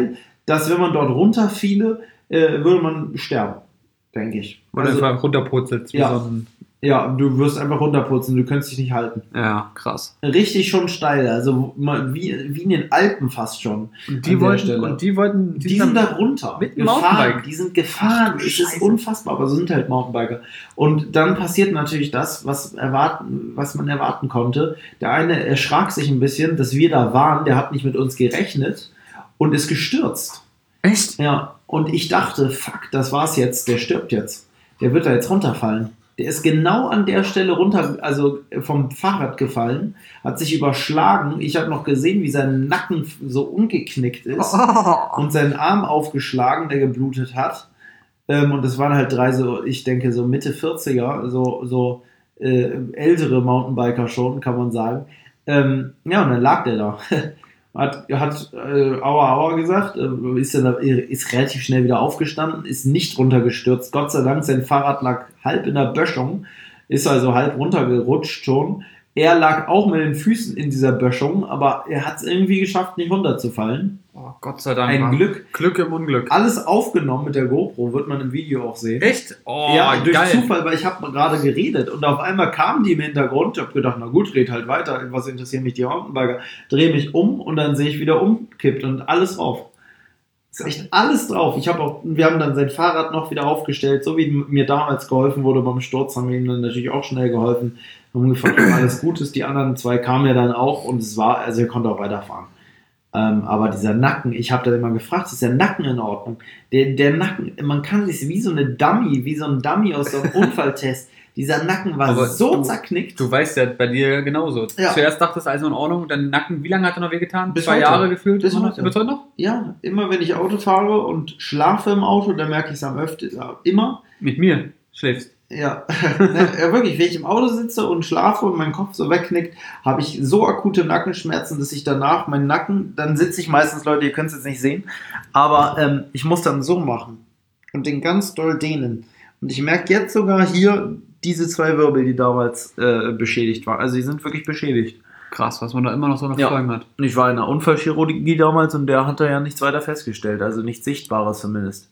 dass wenn man dort runterfiele, äh, würde man sterben, denke ich. Oder Also, einfach runterpurzelt. Wie ja. so ein ja, du wirst einfach runterputzen, du könntest dich nicht halten. ja, krass. Richtig schon steil, also mal wie, wie in den Alpen fast schon. Und die wollten, und die wollten, Die, die sind da runter. mit dem gefahren. Mountainbike. Die sind gefahren. Ach, es ist Scheiße. unfassbar, aber so sind halt Mountainbiker. Und dann passiert natürlich das, was, erwarten, was man erwarten konnte. Der eine erschrak sich ein bisschen, dass wir da waren. Der hat nicht mit uns gerechnet und ist gestürzt. Echt? Ja, und ich dachte, fuck, das war's jetzt. Der stirbt jetzt. Der wird da jetzt runterfallen. Der ist genau an der Stelle runter, also vom Fahrrad gefallen, hat sich überschlagen. Ich habe noch gesehen, wie sein Nacken so umgeknickt ist Oh. und seinen Arm aufgeschlagen, der geblutet hat. Ähm, und das waren halt drei so, ich denke, so Mitte vierziger, so, so äh, ältere Mountainbiker schon, kann man sagen. Ähm, ja, und dann lag der da. Hat, hat äh, Aua Aua gesagt, äh, ist, dann, ist relativ schnell wieder aufgestanden, ist nicht runtergestürzt. Gott sei Dank, sein Fahrrad lag halb in der Böschung, ist also halb runtergerutscht schon. Er lag auch mit den Füßen in dieser Böschung, aber er hat es irgendwie geschafft, nicht runterzufallen. Oh, Gott sei Dank. Ein Mann. Glück. Glück im Unglück. Alles aufgenommen mit der GoPro, wird man im Video auch sehen. Echt? Oh, Ja, durch geil. Zufall, weil ich habe gerade geredet und auf einmal kamen die im Hintergrund. Ich habe gedacht, na gut, red halt weiter. Was interessieren mich die Mountainbiker? Drehe mich um und dann sehe ich wieder umkippt und alles drauf. Ist echt alles drauf. Ich habe auch, wir haben dann sein Fahrrad noch wieder aufgestellt, so wie mir damals geholfen wurde beim Sturz, haben wir ihm dann natürlich auch schnell geholfen. Haben gefragt, ob alles gut ist. Die anderen zwei kamen ja dann auch und es war, also er konnte auch weiterfahren. Ähm, aber dieser Nacken, ich habe da immer gefragt, ist der Nacken in Ordnung? Der, der Nacken, man kann sich wie so eine Dummy, wie so ein Dummy aus so einem Unfalltest. Dieser Nacken war Aber so du- zerknickt. Du weißt ja, bei dir genauso. Ja. Zuerst dachtest du, also in Ordnung, dann Nacken, wie lange hat er noch wehgetan? Bis Zwei heute. Jahre gefühlt? Bis immer noch? heute. Bis heute noch? Ja, immer wenn ich Auto fahre und schlafe im Auto, dann merke ich es am öftesten. Immer. Mit mir schläfst. Ja. Ne, ja, wirklich, wenn ich im Auto sitze und schlafe und mein Kopf so wegknickt, habe ich so akute Nackenschmerzen, dass ich danach meinen Nacken, dann sitze ich meistens, Leute, ihr könnt es jetzt nicht sehen, aber ähm, ich muss dann so machen und den ganz doll dehnen. Und ich merke jetzt sogar hier diese zwei Wirbel, die damals äh, beschädigt waren. Also die sind wirklich beschädigt. Krass, was man da immer noch so eine Ja. Folgen hat. Ich war in der Unfallchirurgie damals und der hat da ja nichts weiter festgestellt, also nichts Sichtbares zumindest.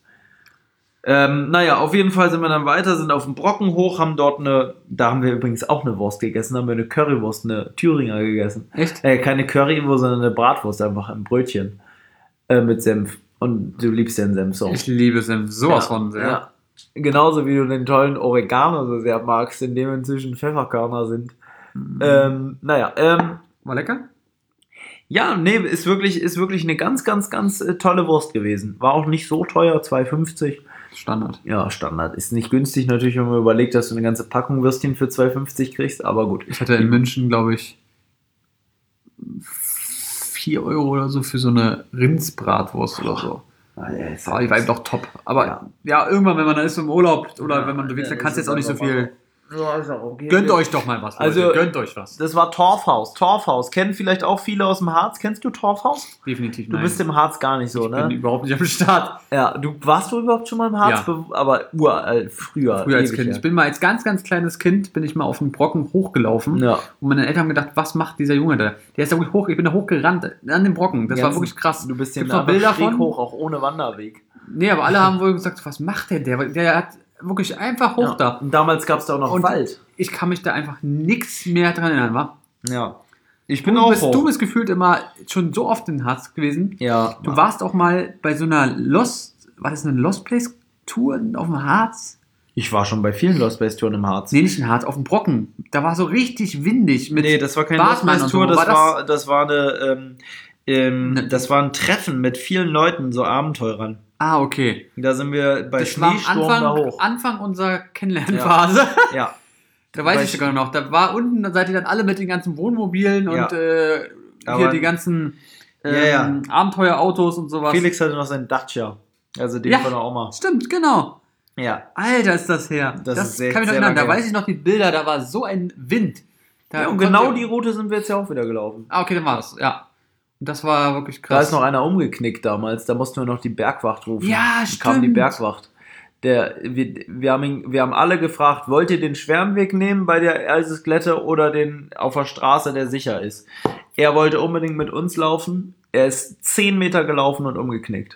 Ähm, naja, auf jeden Fall sind wir dann weiter, sind auf dem Brocken hoch, haben dort eine, da haben wir übrigens auch eine Wurst gegessen, haben wir eine Currywurst, eine Thüringer gegessen. Echt? Äh, keine Currywurst, sondern eine Bratwurst, einfach ein Brötchen äh, mit Senf. Und du liebst ja den Senf so. Ich liebe es sowas ja, von sehr. Ja. Genauso wie du den tollen Oregano so sehr magst, in dem inzwischen Pfefferkörner sind. Mhm. Ähm, naja, ähm, War lecker? ja, nee, ist wirklich, ist wirklich eine ganz, ganz, ganz äh, tolle Wurst gewesen. War auch nicht so teuer, zwei fünfzig. Standard. Ja, Standard. Ist nicht günstig natürlich, wenn man überlegt, dass du eine ganze Packung Würstchen für zwei fünfzig kriegst, aber gut. Ich hatte in München, glaube ich, vier Euro oder so für so eine Rindsbratwurst oder so. Ah, ja, ist Aber die war eben doch top. Aber Ja. ja, irgendwann, wenn man da ist im Urlaub oder Ja, wenn man unterwegs ist, dann ja, kannst du das jetzt auch nicht ist so einfach viel. Ja, ist auch okay. Gönnt euch doch mal was. Also- Leute. Gönnt euch was. Das war Torfhaus. Torfhaus. Kennen vielleicht auch viele aus dem Harz. Kennst du Torfhaus? Definitiv Du nein. bist im Harz gar nicht so, ich bin ne? überhaupt nicht am Start. Ja, du warst du überhaupt schon mal im Harz? Ja. Be- Aber uralt, früher. Früher als ewig Kind. her. Ich bin mal als ganz, ganz kleines Kind, bin ich mal auf den Brocken hochgelaufen. Ja. Und meine Eltern haben gedacht, was macht dieser Junge da? Der ist da wirklich hoch, ich bin da hochgerannt an den Brocken. Das war Ganzen- wirklich krass. Du bist hier Gibt's noch einfach Bilder schräg von? hoch, auch ohne Wanderweg. Nee, aber alle haben wohl gesagt, was macht der? Der, der hat wirklich einfach hoch Ja. da. Und damals gab es da auch noch Und Wald. ich kann mich da einfach nichts mehr dran erinnern, wa? Ja. Ich bin Du auch bist, hoch. du bist gefühlt immer schon so oft in Harz gewesen. Ja. Du warst auch mal bei so einer Lost, war das eine Lost Place Tour auf dem Harz? Ich war schon bei vielen Lost Place Touren im Harz. Nee, nicht in Harz, auf dem Brocken. Da war so richtig windig. Mit Nee, das war keine Lost Bartmann Place und Tour, so. das, War das- war, das war eine, ähm, ähm, Ne- das war ein Treffen mit vielen Leuten, so Abenteurern. Ah, okay. Da sind wir bei Das war am Schneesturm da Anfang, hoch. Anfang unserer Kennenlernphase. Ja. Da weiß Weil ich sogar noch. Da war unten, da seid ihr dann alle mit den ganzen Wohnmobilen Ja. und äh, hier Aber- die ganzen ähm, Ja, ja. Abenteuerautos und sowas. Felix hatte noch seinen Dacia. Also den Ja. von der Oma. Stimmt, genau. Ja. Alter, ist das her. Das ist sehr- kann ich noch sehr erinnern. Da lange her. weiß ich noch die Bilder, da war so ein Wind. Da ja und konnte- genau die Route sind wir jetzt ja auch wieder gelaufen. Ah, okay, dann war das, ja. Und das war wirklich Da krass. ist noch einer umgeknickt damals. Da mussten wir noch die Bergwacht rufen. Ja, Dann kam die stimmt. Bergwacht. Der, wir, wir, haben ihn, wir haben alle gefragt, wollt ihr den schweren Weg nehmen bei der Eisesglätte oder den auf der Straße, der sicher ist? Er wollte unbedingt mit uns laufen. Er ist zehn Meter gelaufen und umgeknickt.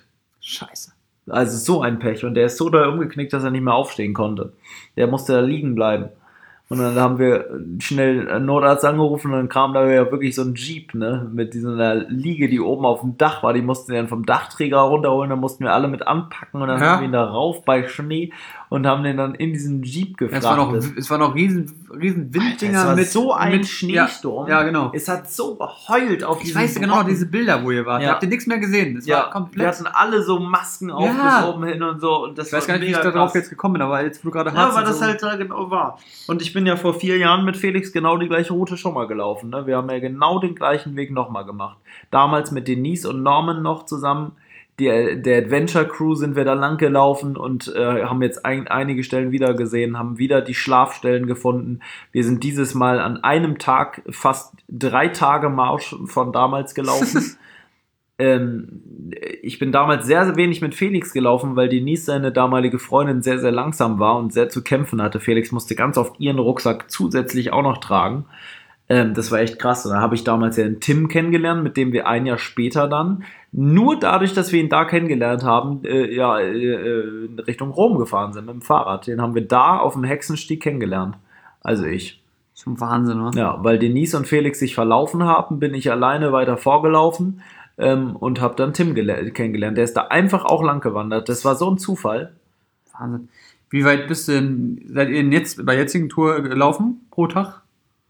Scheiße. Also so ein Pech. Und der ist so doll umgeknickt, dass er nicht mehr aufstehen konnte. Der musste da liegen bleiben. Und dann haben wir schnell einen Notarzt angerufen und dann kam da ja wirklich so ein Jeep, ne, mit dieser Liege, die oben auf dem Dach war. Die mussten wir dann vom Dachträger runterholen, da mussten wir alle mit anpacken und dann ja. haben wir ihn da rauf bei Schnee und haben den dann in diesen Jeep gefrachtet. Es war noch, es war noch riesen, riesen Winddinger. Es war mit so ein mit, Schneesturm. Ja, ja, genau. Es hat so geheult auf Ich weiß genau, diese Bilder, wo ihr wart. Ja. Habt ihr nichts mehr gesehen. Das ja, war komplett. Wir hatten alle so Masken auf ja. bis oben hin und so. Und das ich weiß gar nicht, wie ich mega darauf krass. jetzt gekommen bin, aber jetzt, wo du gerade Ja, hast. weil das so halt da genau war. Und ich bin ja vor vier Jahren mit Felix genau die gleiche Route schon mal gelaufen. Ne? Wir haben ja genau den gleichen Weg nochmal gemacht. Damals mit Denise und Norman noch zusammen. Die, der Adventure Crew sind wir da lang gelaufen und äh, haben jetzt ein, einige Stellen wieder gesehen, haben wieder die Schlafstellen gefunden. Wir sind dieses Mal an einem Tag fast drei Tage Marsch von damals gelaufen. ähm, ich bin damals sehr, sehr wenig mit Felix gelaufen, weil Denise, seine damalige Freundin, sehr, sehr langsam war und sehr zu kämpfen hatte. Felix musste ganz oft ihren Rucksack zusätzlich auch noch tragen. Ähm, das war echt krass. Und da habe ich damals ja den Tim kennengelernt, mit dem wir ein Jahr später dann, nur dadurch, dass wir ihn da kennengelernt haben, äh, ja, äh, in Richtung Rom gefahren sind mit dem Fahrrad. Den haben wir da auf dem Hexenstieg kennengelernt. Also ich. Schon Wahnsinn, oder? Ja, weil Denise und Felix sich verlaufen haben, bin ich alleine weiter vorgelaufen ähm, und habe dann Tim gele- kennengelernt. Der ist da einfach auch lang gewandert. Das war so ein Zufall. Wahnsinn. Wie weit bist du denn, seid ihr denn jetzt bei der jetzigen Tour gelaufen pro Tag?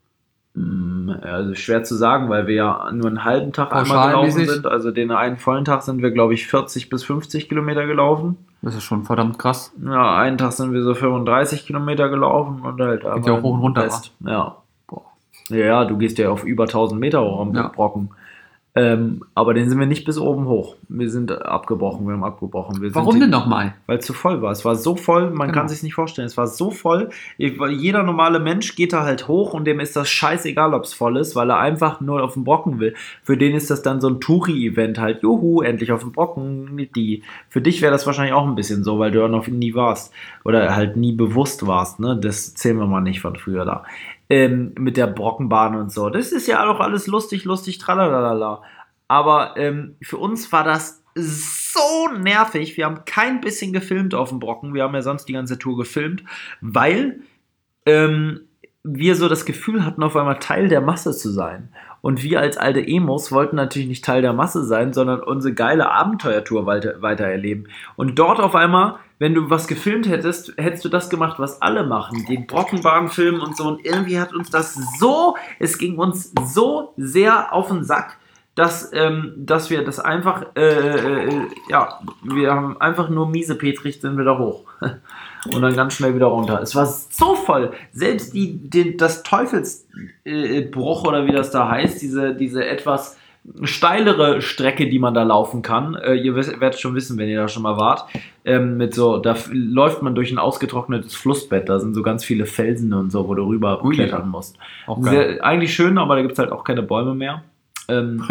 Also schwer zu sagen, weil wir ja nur einen halben Tag einmal gelaufen sind. Also den einen vollen Tag sind wir, glaube ich, vierzig bis fünfzig Kilometer gelaufen. Das ist schon verdammt krass. Ja, einen Tag sind wir so fünfunddreißig Kilometer gelaufen und halt Geht ja auch hoch und runter. Rest. Ja. Boah. Ja, du gehst ja auf über tausend Meter hoch am ja. Brocken. Ähm, aber den sind wir nicht bis oben hoch. Wir sind abgebrochen, wir haben abgebrochen. Wir Warum denn nochmal? Weil es zu voll war. Es war so voll, man genau. kann sich nicht vorstellen. Es war so voll. Jeder normale Mensch geht da halt hoch und dem ist das scheißegal, ob es voll ist, weil er einfach nur auf den Brocken will. Für den ist das dann so ein Touri-Event halt. Juhu, endlich auf den Brocken. Die. Für dich wäre das wahrscheinlich auch ein bisschen so, weil du ja noch nie warst. Oder halt nie bewusst warst. Ne? Das zählen wir mal nicht von früher da. Ähm, mit der Brockenbahn und so. Das ist ja auch alles lustig, lustig, tralalala. Aber ähm, für uns war das so nervig. Wir haben kein bisschen gefilmt auf dem Brocken. Wir haben ja sonst die ganze Tour gefilmt, weil ähm, wir so das Gefühl hatten, auf einmal Teil der Masse zu sein. Und wir als alte Emos wollten natürlich nicht Teil der Masse sein, sondern unsere geile Abenteuertour weiter, weiter erleben. Und dort auf einmal, wenn du was gefilmt hättest, hättest du das gemacht, was alle machen. Den Brockenbahn filmen und so. Und irgendwie hat uns das so, es ging uns so sehr auf den Sack, dass, ähm, dass wir das einfach, äh, äh, ja, wir haben einfach nur miesepetrig sind wir da hoch. Und dann ganz schnell wieder runter. Es war so voll. Selbst die, die, das Teufelsbruch, äh, oder wie das da heißt, diese, diese etwas steilere Strecke, die man da laufen kann. Äh, ihr werdet schon wissen, wenn ihr da schon mal wart. Ähm, mit so, da f- läuft man durch ein ausgetrocknetes Flussbett. Da sind so ganz viele Felsen und so, wo du rüber Ui, klettern musst. Sehr, eigentlich schön, aber da gibt es halt auch keine Bäume mehr. Ähm,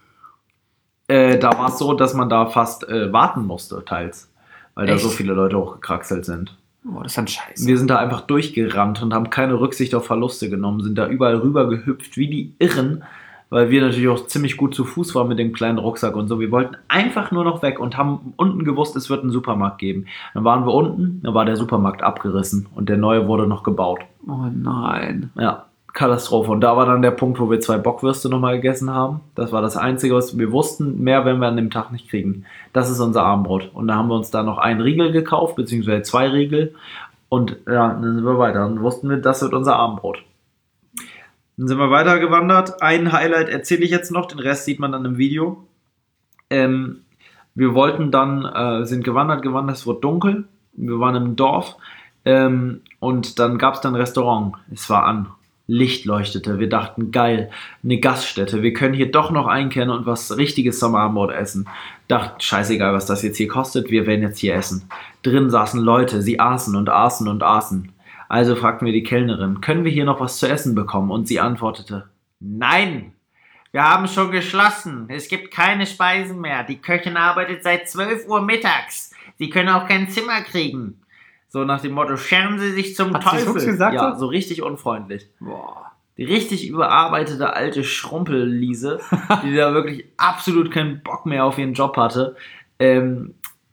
äh, da war es so, dass man da fast äh, warten musste, teils. Weil Echt? da so viele Leute hochgekraxelt sind. Oh, das ist ein Scheiß. Wir sind da einfach durchgerannt und haben keine Rücksicht auf Verluste genommen, sind da überall rüber gehüpft wie die Irren, weil wir natürlich auch ziemlich gut zu Fuß waren mit dem kleinen Rucksack und so. Wir wollten einfach nur noch weg und haben unten gewusst, es wird einen Supermarkt geben. Dann waren wir unten, dann war der Supermarkt abgerissen und der neue wurde noch gebaut. Oh nein. Ja, Katastrophe. Und da war dann der Punkt, wo wir zwei Bockwürste nochmal gegessen haben. Das war das Einzige, was wir wussten. Mehr werden wir an dem Tag nicht kriegen. Das ist unser Abendbrot. Und da haben wir uns da noch einen Riegel gekauft, beziehungsweise zwei Riegel. Und ja, dann sind wir weiter. Dann wussten wir, das wird unser Abendbrot. Dann sind wir weitergewandert. Ein Highlight erzähle ich jetzt noch, den Rest sieht man dann im Video. Ähm, wir wollten dann, äh, sind gewandert, gewandert, es wurde dunkel. Wir waren im Dorf. Ähm, und dann gab es dann ein Restaurant. Es war an. Licht leuchtete. Wir dachten, geil, eine Gaststätte. Wir können hier doch noch einkehren und was richtiges zum Abendbrot essen. Dachten, scheißegal, was das jetzt hier kostet, wir werden jetzt hier essen. Drin saßen Leute, sie aßen und aßen und aßen. Also fragten wir die Kellnerin, können wir hier noch was zu essen bekommen? Und sie antwortete, nein, wir haben schon geschlossen. Es gibt keine Speisen mehr. Die Köchin arbeitet seit zwölf Uhr mittags. Sie können auch kein Zimmer kriegen. So nach dem Motto, scheren Sie sich zum Hat Teufel. Sie gesagt, ja, hat? so richtig unfreundlich. Boah. Die richtig überarbeitete alte Schrumpelliese, die da wirklich absolut keinen Bock mehr auf ihren Job hatte. Ähm,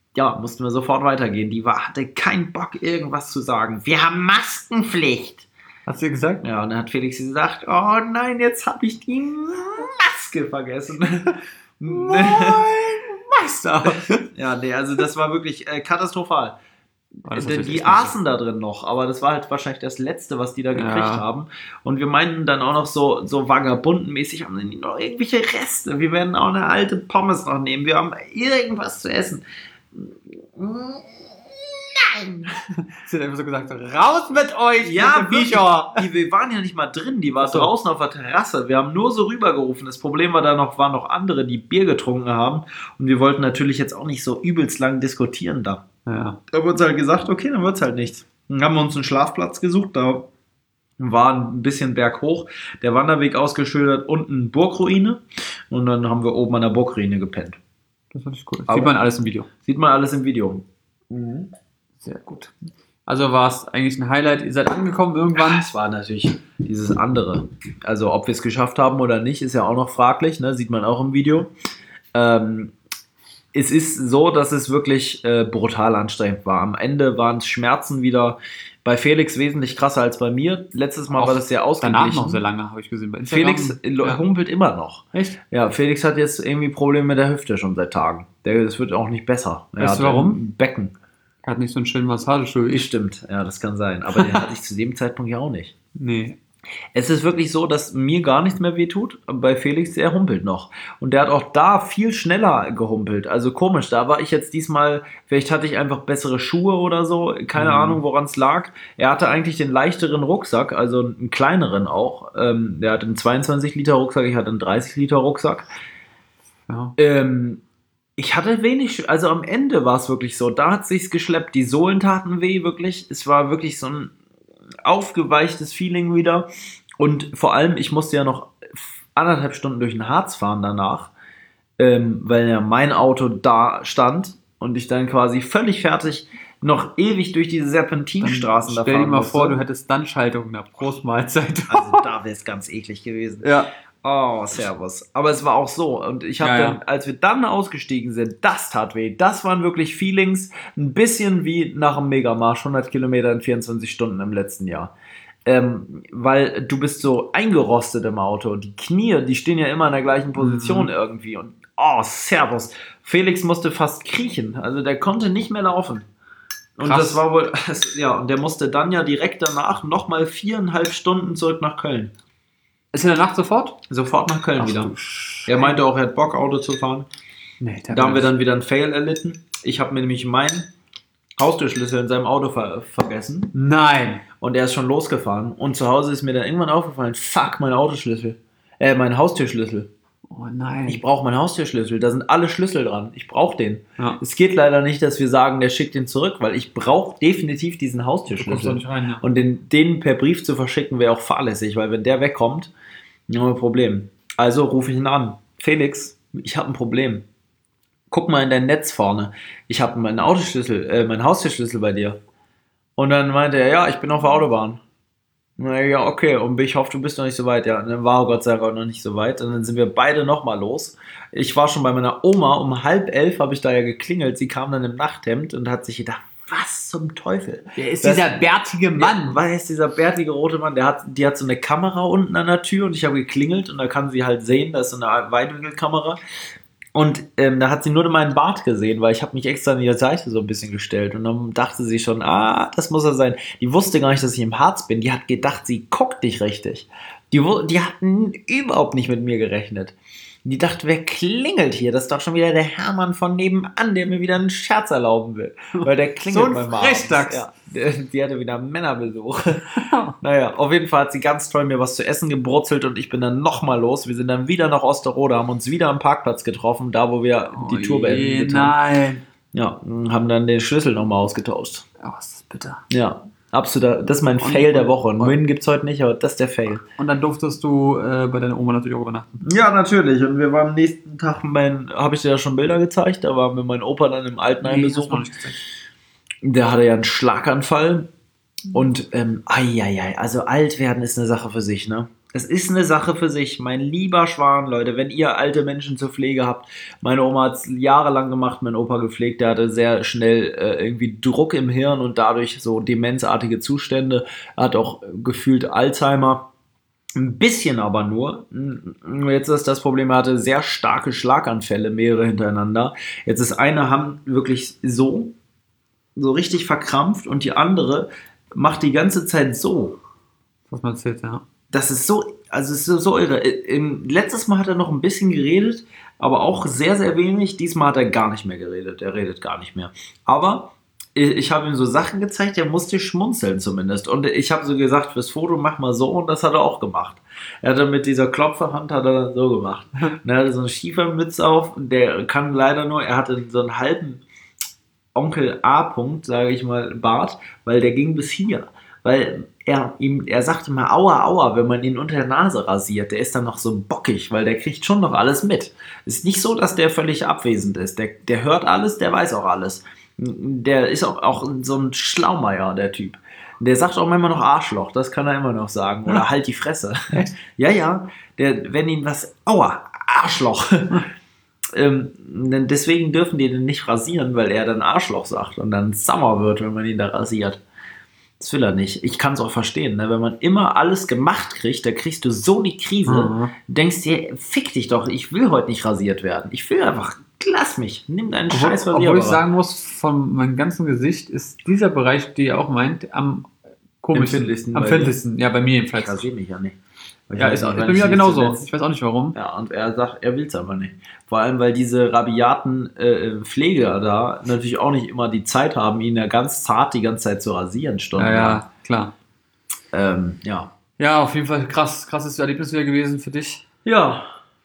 ja, mussten wir sofort weitergehen. Die war, hatte keinen Bock, irgendwas zu sagen. Wir haben Maskenpflicht. Hast du gesagt? Ja, und dann hat Felix gesagt, oh nein, jetzt habe ich die Maske vergessen. Nein, Meister. Ja, nee, also das war wirklich äh, katastrophal. Oh, das Denn die aßen da drin noch, aber das war halt wahrscheinlich das Letzte, was die da gekriegt Ja. haben. Und wir meinten dann auch noch so, so vagabundenmäßig, haben die noch irgendwelche Reste. Wir werden auch eine alte Pommes noch nehmen. Wir haben irgendwas zu essen. Nein! Sie hat einfach so gesagt, raus mit euch, Ja, ihr Viecher. die, wir waren ja nicht mal drin, die war Ach so. draußen auf der Terrasse. Wir haben nur so rübergerufen. Das Problem war da noch, waren noch andere, die Bier getrunken haben. Und wir wollten natürlich jetzt auch nicht so übelst lang diskutieren da. Ja. Da wurde uns halt gesagt, okay, dann wird es halt nichts. Dann haben wir uns einen Schlafplatz gesucht, da war ein bisschen berghoch, der Wanderweg ausgeschildert, unten Burgruine und dann haben wir oben an der Burgruine gepennt. Das fand ich cool. Aber- Sieht man alles im Video. Sieht man alles im Video. Sehr gut. Also war es eigentlich ein Highlight. Ihr seid angekommen irgendwann. Es war natürlich dieses andere. Also ob wir es geschafft haben oder nicht, ist ja auch noch fraglich, ne? Sieht man auch im Video. Ähm, es ist so, dass es wirklich äh, brutal anstrengend war. Am Ende waren es Schmerzen wieder bei Felix wesentlich krasser als bei mir. Letztes Mal Auch war das sehr ausgeglichen. Danach noch sehr lange, habe ich gesehen. Bei Instagram. Felix äh, Ja. humpelt immer noch. Echt? Ja, Felix hat jetzt irgendwie Probleme mit der Hüfte schon seit Tagen. Der, das wird auch nicht besser. Er Weißt hat du warum? ein Becken. Er hat nicht so einen schönen Massagestuhl wie ich. Stimmt, ja, das kann sein. Aber den hatte ich zu dem Zeitpunkt ja auch nicht. Nee. Es ist wirklich so, dass mir gar nichts mehr wehtut. Bei Felix, der humpelt noch. Und der hat auch da viel schneller gehumpelt. Also komisch, da war ich jetzt diesmal, vielleicht hatte ich einfach bessere Schuhe oder so. Keine Mhm. Ahnung, woran es lag. Er hatte eigentlich den leichteren Rucksack, also einen kleineren auch. Ähm, der hat einen zweiundzwanzig Liter Rucksack, ich hatte einen dreißig Liter Rucksack. Ja. Ähm, ich hatte wenig, also am Ende war es wirklich so, da hat sich's geschleppt, die Sohlen taten weh, wirklich, es war wirklich so ein aufgeweichtes Feeling wieder und vor allem, ich musste ja noch anderthalb Stunden durch den Harz fahren danach, ähm, weil ja mein Auto da stand und ich dann quasi völlig fertig noch ewig durch diese Serpentinstraßen da Stell dir fahren mal musste. vor, du hättest dann Schaltung in der Prostmahlzeit. Also da wäre es ganz eklig gewesen. Ja. Oh, servus. Aber es war auch so. Und ich habe Ja, dann, ja. als wir dann ausgestiegen sind, das tat weh. Das waren wirklich Feelings, ein bisschen wie nach einem Megamarsch, hundert Kilometer in vierundzwanzig Stunden im letzten Jahr. Ähm, weil du bist so eingerostet im Auto. Die Knie, die stehen ja immer in der gleichen Position Mhm. irgendwie. Und oh, servus. Felix musste fast kriechen. Also der konnte nicht mehr laufen. Und Krass. das war wohl, ja, und der musste dann ja direkt danach nochmal viereinhalb Stunden zurück nach Köln. Ist in der Nacht sofort? Sofort nach Köln Ach wieder. du Er meinte auch, er hat Bock, Auto zu fahren. Nee, der Da haben wir dann wieder einen Fail erlitten. Ich habe mir nämlich meinen Haustürschlüssel in seinem Auto ver vergessen. Nein. Und er ist schon losgefahren. Und zu Hause ist mir dann irgendwann aufgefallen, fuck, mein Autoschlüssel. Äh, mein Haustürschlüssel. Oh nein. Ich brauche meinen Haustürschlüssel. Da sind alle Schlüssel dran. Ich brauche den. ja. Es geht leider nicht, dass wir sagen, der schickt den zurück, weil ich brauche definitiv diesen Du kommst doch Haustürschlüssel. nicht rein, ja. Und den, den per Brief zu verschicken, wäre auch fahrlässig, weil wenn der wegkommt, haben wir ein Problem. Also rufe ich ihn an. Felix, ich habe ein Problem. Guck mal in dein Netz vorne. Ich habe meinen Autoschlüssel, äh, meinen Haustürschlüssel bei dir. Und dann meinte er, ja, ich bin auf der Autobahn. Na ja, okay, und ich hoffe, du bist noch nicht so weit. Ja, und dann war Gott sei Dank auch noch nicht so weit. Und dann sind wir beide nochmal los. Ich war schon bei meiner Oma, um halb elf habe ich da ja geklingelt. Sie kam dann im Nachthemd und hat sich gedacht, was zum Teufel? Wer ist Das- dieser bärtige Mann? Ja, was ist dieser bärtige rote Mann? Der hat, die hat so eine Kamera unten an der Tür und ich habe geklingelt und da kann sie halt sehen, da ist so eine Weitwinkelkamera. Und ähm, da hat sie nur meinen Bart gesehen, weil ich habe mich extra an die Seite so ein bisschen gestellt. Und dann dachte sie schon, ah, das muss er sein. Die wusste gar nicht, dass ich im Harz bin. Die hat gedacht, sie guckt dich richtig. Die, wu- die hatten überhaupt nicht mit mir gerechnet. Die dachte, wer klingelt hier? Das ist doch schon wieder der Hermann von nebenan, der mir wieder einen Scherz erlauben will. Weil der klingelt So ein beim Abends. Frechdachs. Ja, die, die hatte wieder Männerbesuch. Naja, auf jeden Fall hat sie ganz toll mir was zu essen gebrutzelt und ich bin dann nochmal los. Wir sind dann wieder nach Osterode, haben uns wieder am Parkplatz getroffen, da wo wir die Oh Tour je, beendet haben. Nein. Ja, haben dann den Schlüssel nochmal ausgetauscht. Oh, ist das bitter. Ja, absoluter, das ist mein Und- Fail der Woche. und- Einen Win gibt's heute nicht, aber das ist der Fail. Und dann durftest du äh, bei deiner Oma natürlich auch übernachten. Ja, natürlich. Und wir waren am nächsten Tag, mein, habe ich dir ja schon Bilder gezeigt, da waren wir meinen Opa dann im Altenheim hast du noch besuchen. nicht gezeigt. Der hatte ja einen Schlaganfall. Und, ähm, ei, ei, ei, also alt werden ist eine Sache für sich, ne? Es ist eine Sache für sich. Mein lieber Schwan, Leute, wenn ihr alte Menschen zur Pflege habt, meine Oma hat es jahrelang gemacht, mein Opa gepflegt, der hatte sehr schnell äh, irgendwie Druck im Hirn und dadurch so demenzartige Zustände. Er hat auch gefühlt Alzheimer. Ein bisschen aber nur. Jetzt ist das Problem, er hatte sehr starke Schlaganfälle, mehrere hintereinander. Jetzt ist eine Hand wirklich so, so richtig verkrampft und die andere macht die ganze Zeit so. Was man erzählt, ja. Das ist so, also es ist so, so irre. Im, letztes Mal hat er noch ein bisschen geredet, aber auch sehr, sehr wenig. Diesmal hat er gar nicht mehr geredet. Er redet gar nicht mehr. Aber ich habe ihm so Sachen gezeigt, er musste schmunzeln zumindest. Und ich habe so gesagt, fürs Foto mach mal so, und das hat er auch gemacht. Er hat dann mit dieser Klopferhand hat er dann so gemacht. Und er hatte so eine Schiefermütze auf, und der kann leider nur, er hatte so einen halben Onkel A-Punkt, sage ich mal, Bart, weil der ging bis hier. Weil er ihm, er sagte mal aua, aua, wenn man ihn unter der Nase rasiert, der ist dann noch so bockig, weil der kriegt schon noch alles mit. Ist nicht so, dass der völlig abwesend ist. Der, der hört alles, der weiß auch alles. Der ist auch, auch so ein Schlaumeier, der Typ. Der sagt auch immer noch Arschloch, das kann er immer noch sagen. Oder halt die Fresse. Ja, ja, der, wenn ihn was, aua, Arschloch. ähm, deswegen dürfen die den nicht rasieren, weil er dann Arschloch sagt und dann sauer wird, wenn man ihn da rasiert. Das will er nicht. Ich kann es auch verstehen, ne? Wenn man immer alles gemacht kriegt, da kriegst du so die Krise. Mhm. Denkst dir, fick dich doch, ich will heute nicht rasiert werden. Ich will einfach, lass mich, nimm deinen scheiß Rasierer. Obwohl ich sagen muss, von meinem ganzen Gesicht ist dieser Bereich, den ihr auch meint, am komischsten. Empfindlichsten. Am empfindlichsten, ja, bei mir jedenfalls. Ich rasiere mich ja nicht. Ja, ist, ist bei mir ja genauso. Ich weiß auch nicht warum. Ja, und er sagt, er will es aber nicht. Vor allem, weil diese rabiaten äh, Pfleger da natürlich auch nicht immer die Zeit haben, ihn ja ganz zart die ganze Zeit zu rasieren. Ja, ja, klar. Ähm, ja. Ja, auf jeden Fall krass, krasses Erlebnis wieder gewesen für dich. Ja.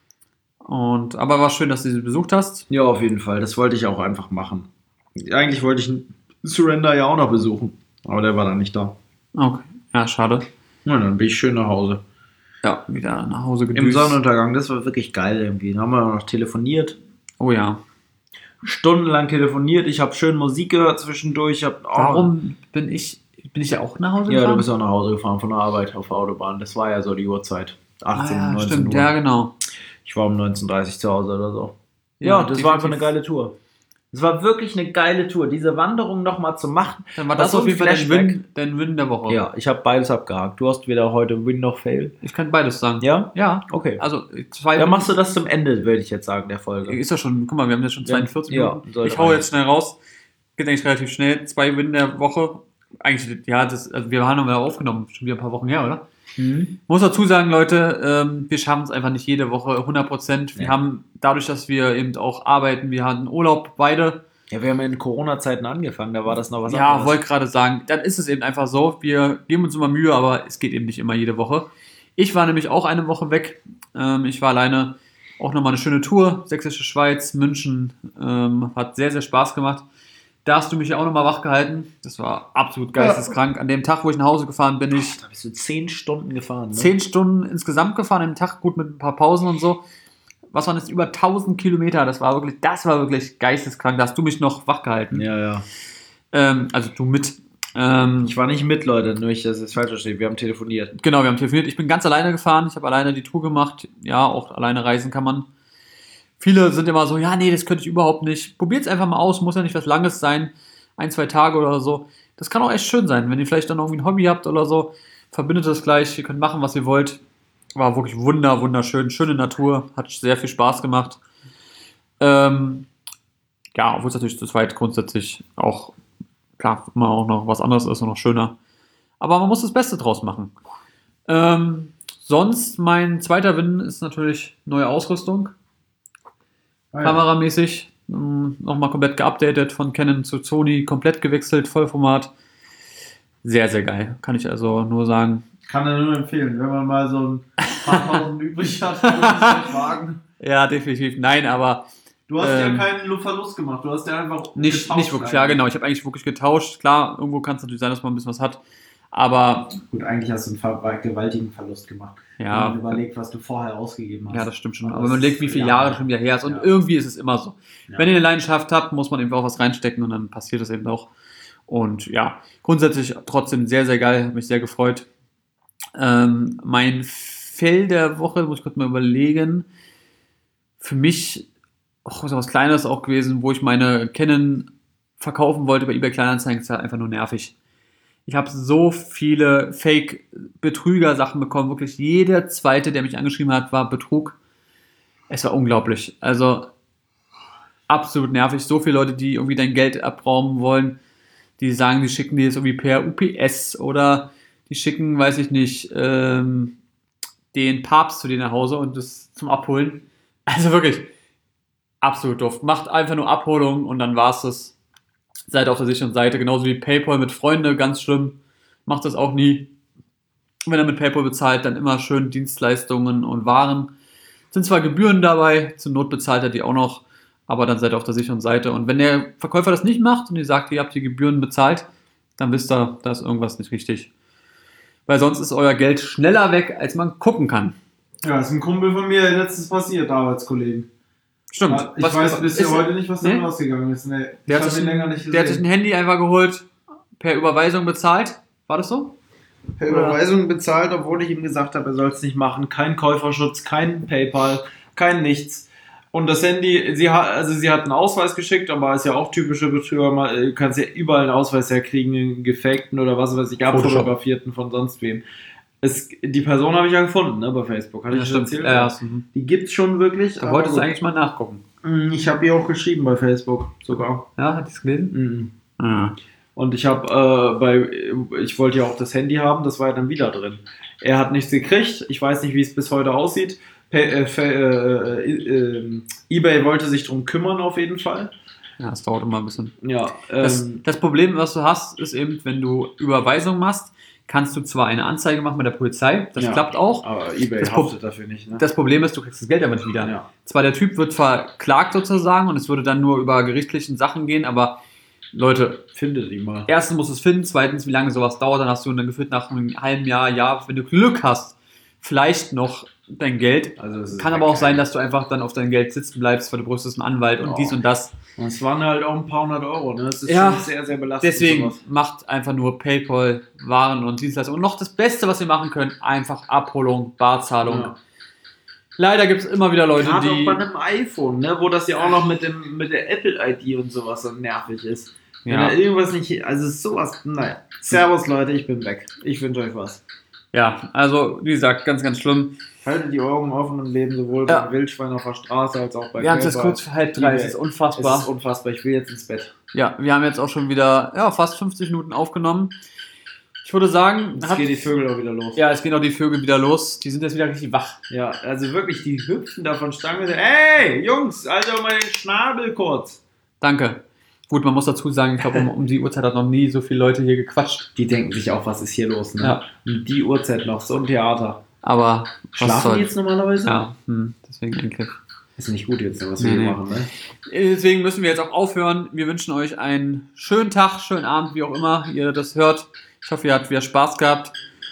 Und, aber war schön, dass du sie besucht hast. Ja, auf jeden Fall. Das wollte ich auch einfach machen. Eigentlich wollte ich Surrender ja auch noch besuchen, aber der war dann nicht da. Okay, ja, schade. Ja, dann bin ich schön nach Hause. Ja, wieder nach Hause gedüst. Im Sonnenuntergang, das war wirklich geil irgendwie. Dann haben wir noch telefoniert. Oh ja. Stundenlang telefoniert. Ich habe schön Musik gehört zwischendurch. Ich hab, oh. Warum bin ich, bin ich ja auch nach Hause ja, gefahren? Ja, du bist auch nach Hause gefahren von der Arbeit auf der Autobahn. Das war ja so die Uhrzeit. achtzehn, ah, ja, neunzehn stimmt, Uhr. Ja, genau. Ich war um neunzehn Uhr dreißig zu Hause oder so. Ja, ja das definitiv. War einfach eine geile Tour. Es war wirklich eine geile Tour, diese Wanderung nochmal zu machen. Dann war das, das auf jeden Fall dein Win, dein Win der Woche. Ja, ich habe beides abgehakt. Du hast weder heute Win noch Fail. Ich kann beides sagen. Ja? Ja. Okay. Also zwei. Dann machst du das zum Ende, würde ich jetzt sagen, der Folge. Ist ja schon, guck mal, wir haben ja schon zweiundvierzig ja, Minuten. Ich hau jetzt schnell raus. Geht eigentlich relativ schnell. Zwei Win der Woche. Eigentlich, ja, das, also wir haben ja aufgenommen, schon wieder ein paar Wochen her, oder? Mhm. Muss dazu sagen, Leute, ähm, wir schaffen es einfach nicht jede Woche hundert Prozent. Wir ja. haben, dadurch, dass wir eben auch arbeiten, wir hatten Urlaub, beide. Ja, wir haben in Corona-Zeiten angefangen, da war das noch was ja, anderes. Ja, wollte gerade sagen, dann ist es eben einfach so, wir geben uns immer Mühe, aber es geht eben nicht immer jede Woche. Ich war nämlich auch eine Woche weg, ähm, ich war alleine, auch nochmal eine schöne Tour, Sächsische Schweiz, München, ähm, hat sehr, sehr Spaß gemacht. Da hast du mich ja auch nochmal wach gehalten, das war absolut geisteskrank. An dem Tag, wo ich nach Hause gefahren bin, ich... Ach, da bist du zehn Stunden gefahren, ne? Zehn Stunden insgesamt gefahren, am Tag, gut mit ein paar Pausen und so. Was waren das? Über tausend Kilometer. Das war wirklich, das war wirklich geisteskrank. Da hast du mich noch wach gehalten. Ja, ja. Ähm, also du mit. Ähm, ich war nicht mit, Leute, nur ich, das ist falsch verstehe. Wir haben telefoniert. Genau, wir haben telefoniert. Ich bin ganz alleine gefahren. Ich habe alleine die Tour gemacht. Ja, auch alleine reisen kann man. Viele sind immer so, ja, nee, das könnte ich überhaupt nicht. Probiert es einfach mal aus. Muss ja nicht was Langes sein. Ein, zwei Tage oder so. Das kann auch echt schön sein. Wenn ihr vielleicht dann irgendwie ein Hobby habt oder so, verbindet das gleich. Ihr könnt machen, was ihr wollt. War wirklich wunder, wunderschön. Schöne Natur. Hat sehr viel Spaß gemacht. Ähm, ja, obwohl es natürlich zu zweit grundsätzlich auch, klar, immer auch noch was anderes ist und noch schöner. Aber man muss das Beste draus machen. Ähm, sonst, mein zweiter Win ist natürlich neue Ausrüstung. Ah, ja. Kameramäßig. Ähm, Nochmal komplett geupdatet von Canon zu Sony. Komplett gewechselt, Vollformat. Sehr, sehr geil. Kann ich also nur sagen. Kann er nur empfehlen, wenn man mal so ein paar tausend übrig hat, würde ich wagen. Ja, definitiv. Nein, aber... Du hast ähm, ja keinen Verlust gemacht, du hast ja einfach nicht, getauscht. Nicht wirklich, ja genau. Ich habe eigentlich wirklich getauscht. Klar, irgendwo kann es natürlich sein, dass man ein bisschen was hat, aber... Gut, eigentlich hast du einen ver- gewaltigen Verlust gemacht. Ja. Wenn man überlegt, was du vorher ausgegeben hast. Ja, das stimmt schon. Aber, aber man überlegt, wie viele Jahre schon wieder her ist und ja. irgendwie ist es immer so. Ja. Wenn ihr eine Leidenschaft habt, muss man eben auch was reinstecken und dann passiert das eben auch. Und ja, grundsätzlich trotzdem sehr, sehr geil, hat mich sehr gefreut. Ähm, mein Fail der Woche, muss ich kurz mal überlegen. Für mich auch so was Kleines auch gewesen, wo ich meine Canon verkaufen wollte bei eBay Kleinanzeigen, ist halt einfach nur nervig. Ich habe so viele Fake-Betrüger-Sachen bekommen. Wirklich jeder zweite, der mich angeschrieben hat, war Betrug. Es war unglaublich. Also absolut nervig. So viele Leute, die irgendwie dein Geld abrauben wollen, die sagen, die schicken dir das irgendwie per U P S oder die schicken, weiß ich nicht, ähm, den Papst zu dir nach Hause und das zum Abholen. Also wirklich absolut doof. Macht einfach nur Abholung und dann war's das. Seid auf der sicheren Seite. Genauso wie PayPal mit Freunden, ganz schlimm. Macht das auch nie. Wenn er mit PayPal bezahlt, dann immer schön Dienstleistungen und Waren. Sind zwar Gebühren dabei, zur Not bezahlt er die auch noch, aber dann seid ihr auf der sicheren Seite. Und wenn der Verkäufer das nicht macht und ihr sagt, ihr habt die Gebühren bezahlt, dann wisst ihr, da ist irgendwas nicht richtig. Weil sonst ist euer Geld schneller weg, als man gucken kann. Ja, ist ein Kumpel von mir letztens passiert, Arbeitskollegen. Stimmt. Ja, ich was, weiß bis ist, heute nicht, was da nee? rausgegangen ist. Nee, der, ich hat sich, ihn länger nicht gesehen. der hat sich ein Handy einfach geholt, per Überweisung bezahlt. War das so? Per Überweisung bezahlt, obwohl ich ihm gesagt habe, er soll es nicht machen. Kein Käuferschutz, kein PayPal, kein nichts. Und das Handy, sie hat, also sie hat einen Ausweis geschickt, aber ist ja auch typische Betrüger. Du kannst ja überall einen Ausweis herkriegen, einen gefakten oder was weiß ich, abfotografierten von sonst wem. Es, die Person habe ich ja gefunden, ne, bei Facebook. Hatte Ja, ich schon stimmt. erzählt? Ja, ja. Die gibt's schon wirklich. Da wolltest du eigentlich mal nachgucken. Ich habe ihr auch geschrieben bei Facebook sogar. Ja, hat die es gelesen? Mhm. Ah. Und ich habe äh, bei, ich wollte ja auch das Handy haben, das war ja dann wieder drin. Er hat nichts gekriegt, ich weiß nicht, wie es bis heute aussieht. Pay, äh, äh, äh, äh, eBay wollte sich drum kümmern auf jeden Fall. Ja, das dauert immer ein bisschen. Ja, ähm, Das, das Problem, was du hast, ist eben, wenn du Überweisung machst, kannst du zwar eine Anzeige machen bei der Polizei, das Ja. klappt auch. aber eBay das haftet dafür nicht, ne? Das Problem ist, du kriegst das Geld aber nicht wieder. Ja. Zwar der Typ wird verklagt sozusagen und es würde dann nur über gerichtlichen Sachen gehen, aber Leute, Findet die mal. erstens musst du es finden, zweitens, wie lange sowas dauert, dann hast du dann gefühlt nach einem halben Jahr, Jahr, wenn du Glück hast, vielleicht noch dein Geld. Also es ist Kann aber auch sein, dass du einfach dann auf dein Geld sitzen bleibst, weil du brauchst einen Anwalt und Oh. dies und das. Und es waren halt auch ein paar hundert Euro, ne? Das ist Ja, schon sehr, sehr belastend. Deswegen sowas. macht einfach nur PayPal, Waren und Dienstleistungen. Und noch das Beste, was ihr machen könnt, einfach Abholung, Barzahlung. Ja. Leider gibt es immer wieder Leute, Gerade auch die... bei einem iPhone, ne? Wo das ja auch noch mit, dem, mit der Apple-I D und sowas so nervig ist. Wenn Ja. da irgendwas nicht, also sowas, naja. Servus Leute, ich bin weg. Ich wünsche euch was. Ja, also wie gesagt, ganz, ganz schlimm. Haltet die Augen offen und leben sowohl Ja. bei Wildschwein auf der Straße als auch bei Wir haben es jetzt Kälber. kurz vor halb drei, es ist Es unfassbar. ist unfassbar, ich will jetzt ins Bett. Ja, wir haben jetzt auch schon wieder ja, fast fünfzig Minuten aufgenommen. Ich würde sagen... Jetzt hat- gehen die Vögel auch wieder los. ja, es gehen auch die Vögel wieder los. Die sind jetzt wieder richtig wach. Ja, also wirklich, die hüpfen da von Stange. Ey, Jungs, Alter, mal den Schnabel kurz. Danke. Gut, man muss dazu sagen, ich glaube, um, um die Uhrzeit hat noch nie so viele Leute hier gequatscht. Die denken sich auch, was ist hier los, ne? Ja. Um die Uhrzeit noch, so ein Theater. Aber was Schlafen die soll's? jetzt normalerweise? Ja, hm, deswegen eigentlich. Ist nicht gut jetzt, was wir Nee, hier nee. machen, ne? Deswegen müssen wir jetzt auch aufhören. Wir wünschen euch einen schönen Tag, schönen Abend, wie auch immer ihr das hört. Ich hoffe, ihr habt wieder Spaß gehabt.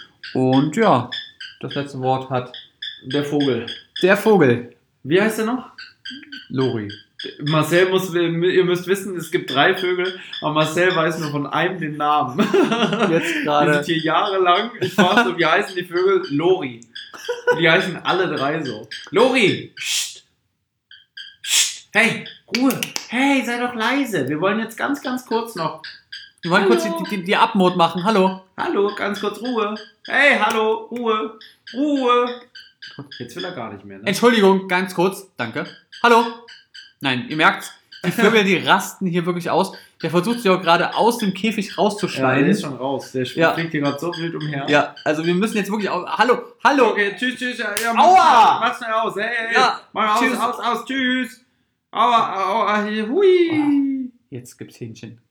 Und ja, das letzte Wort hat Der Vogel. der Vogel. Wie heißt der noch? Lori. Marcel muss, ihr müsst wissen, es gibt drei Vögel, aber Marcel weiß nur von einem den Namen. Jetzt Wir gerade. sind hier jahrelang, ich frage so, wie heißen die Vögel? Lori. Und die heißen alle drei so. Lori! Psst. Psst. Hey, Ruhe! Hey, sei doch leise! Wir wollen jetzt ganz, ganz kurz noch. Wir wollen kurz die, Hallo. die, die Abmod machen. Hallo. Hallo, ganz kurz Ruhe! Hey, hallo, Ruhe! Ruhe! Jetzt will er gar nicht mehr, ne? Entschuldigung, ganz kurz. Danke. Hallo. Nein, ihr merkt, die Vögel, die rasten hier wirklich aus. Der versucht sich auch gerade aus dem Käfig Ja, rauszuschneiden. der ist schon raus. Der Ja. fliegt hier gerade so wild umher. Ja, also wir müssen jetzt wirklich auch. Hallo, hallo. Okay, tschüss, tschüss. Ja, ja, Aua! Mach schnell aus. Hey, hey, Ja, mach aus, tschüss. aus, aus, tschüss. Aua, aua, hui. Jetzt gibt's Hähnchen.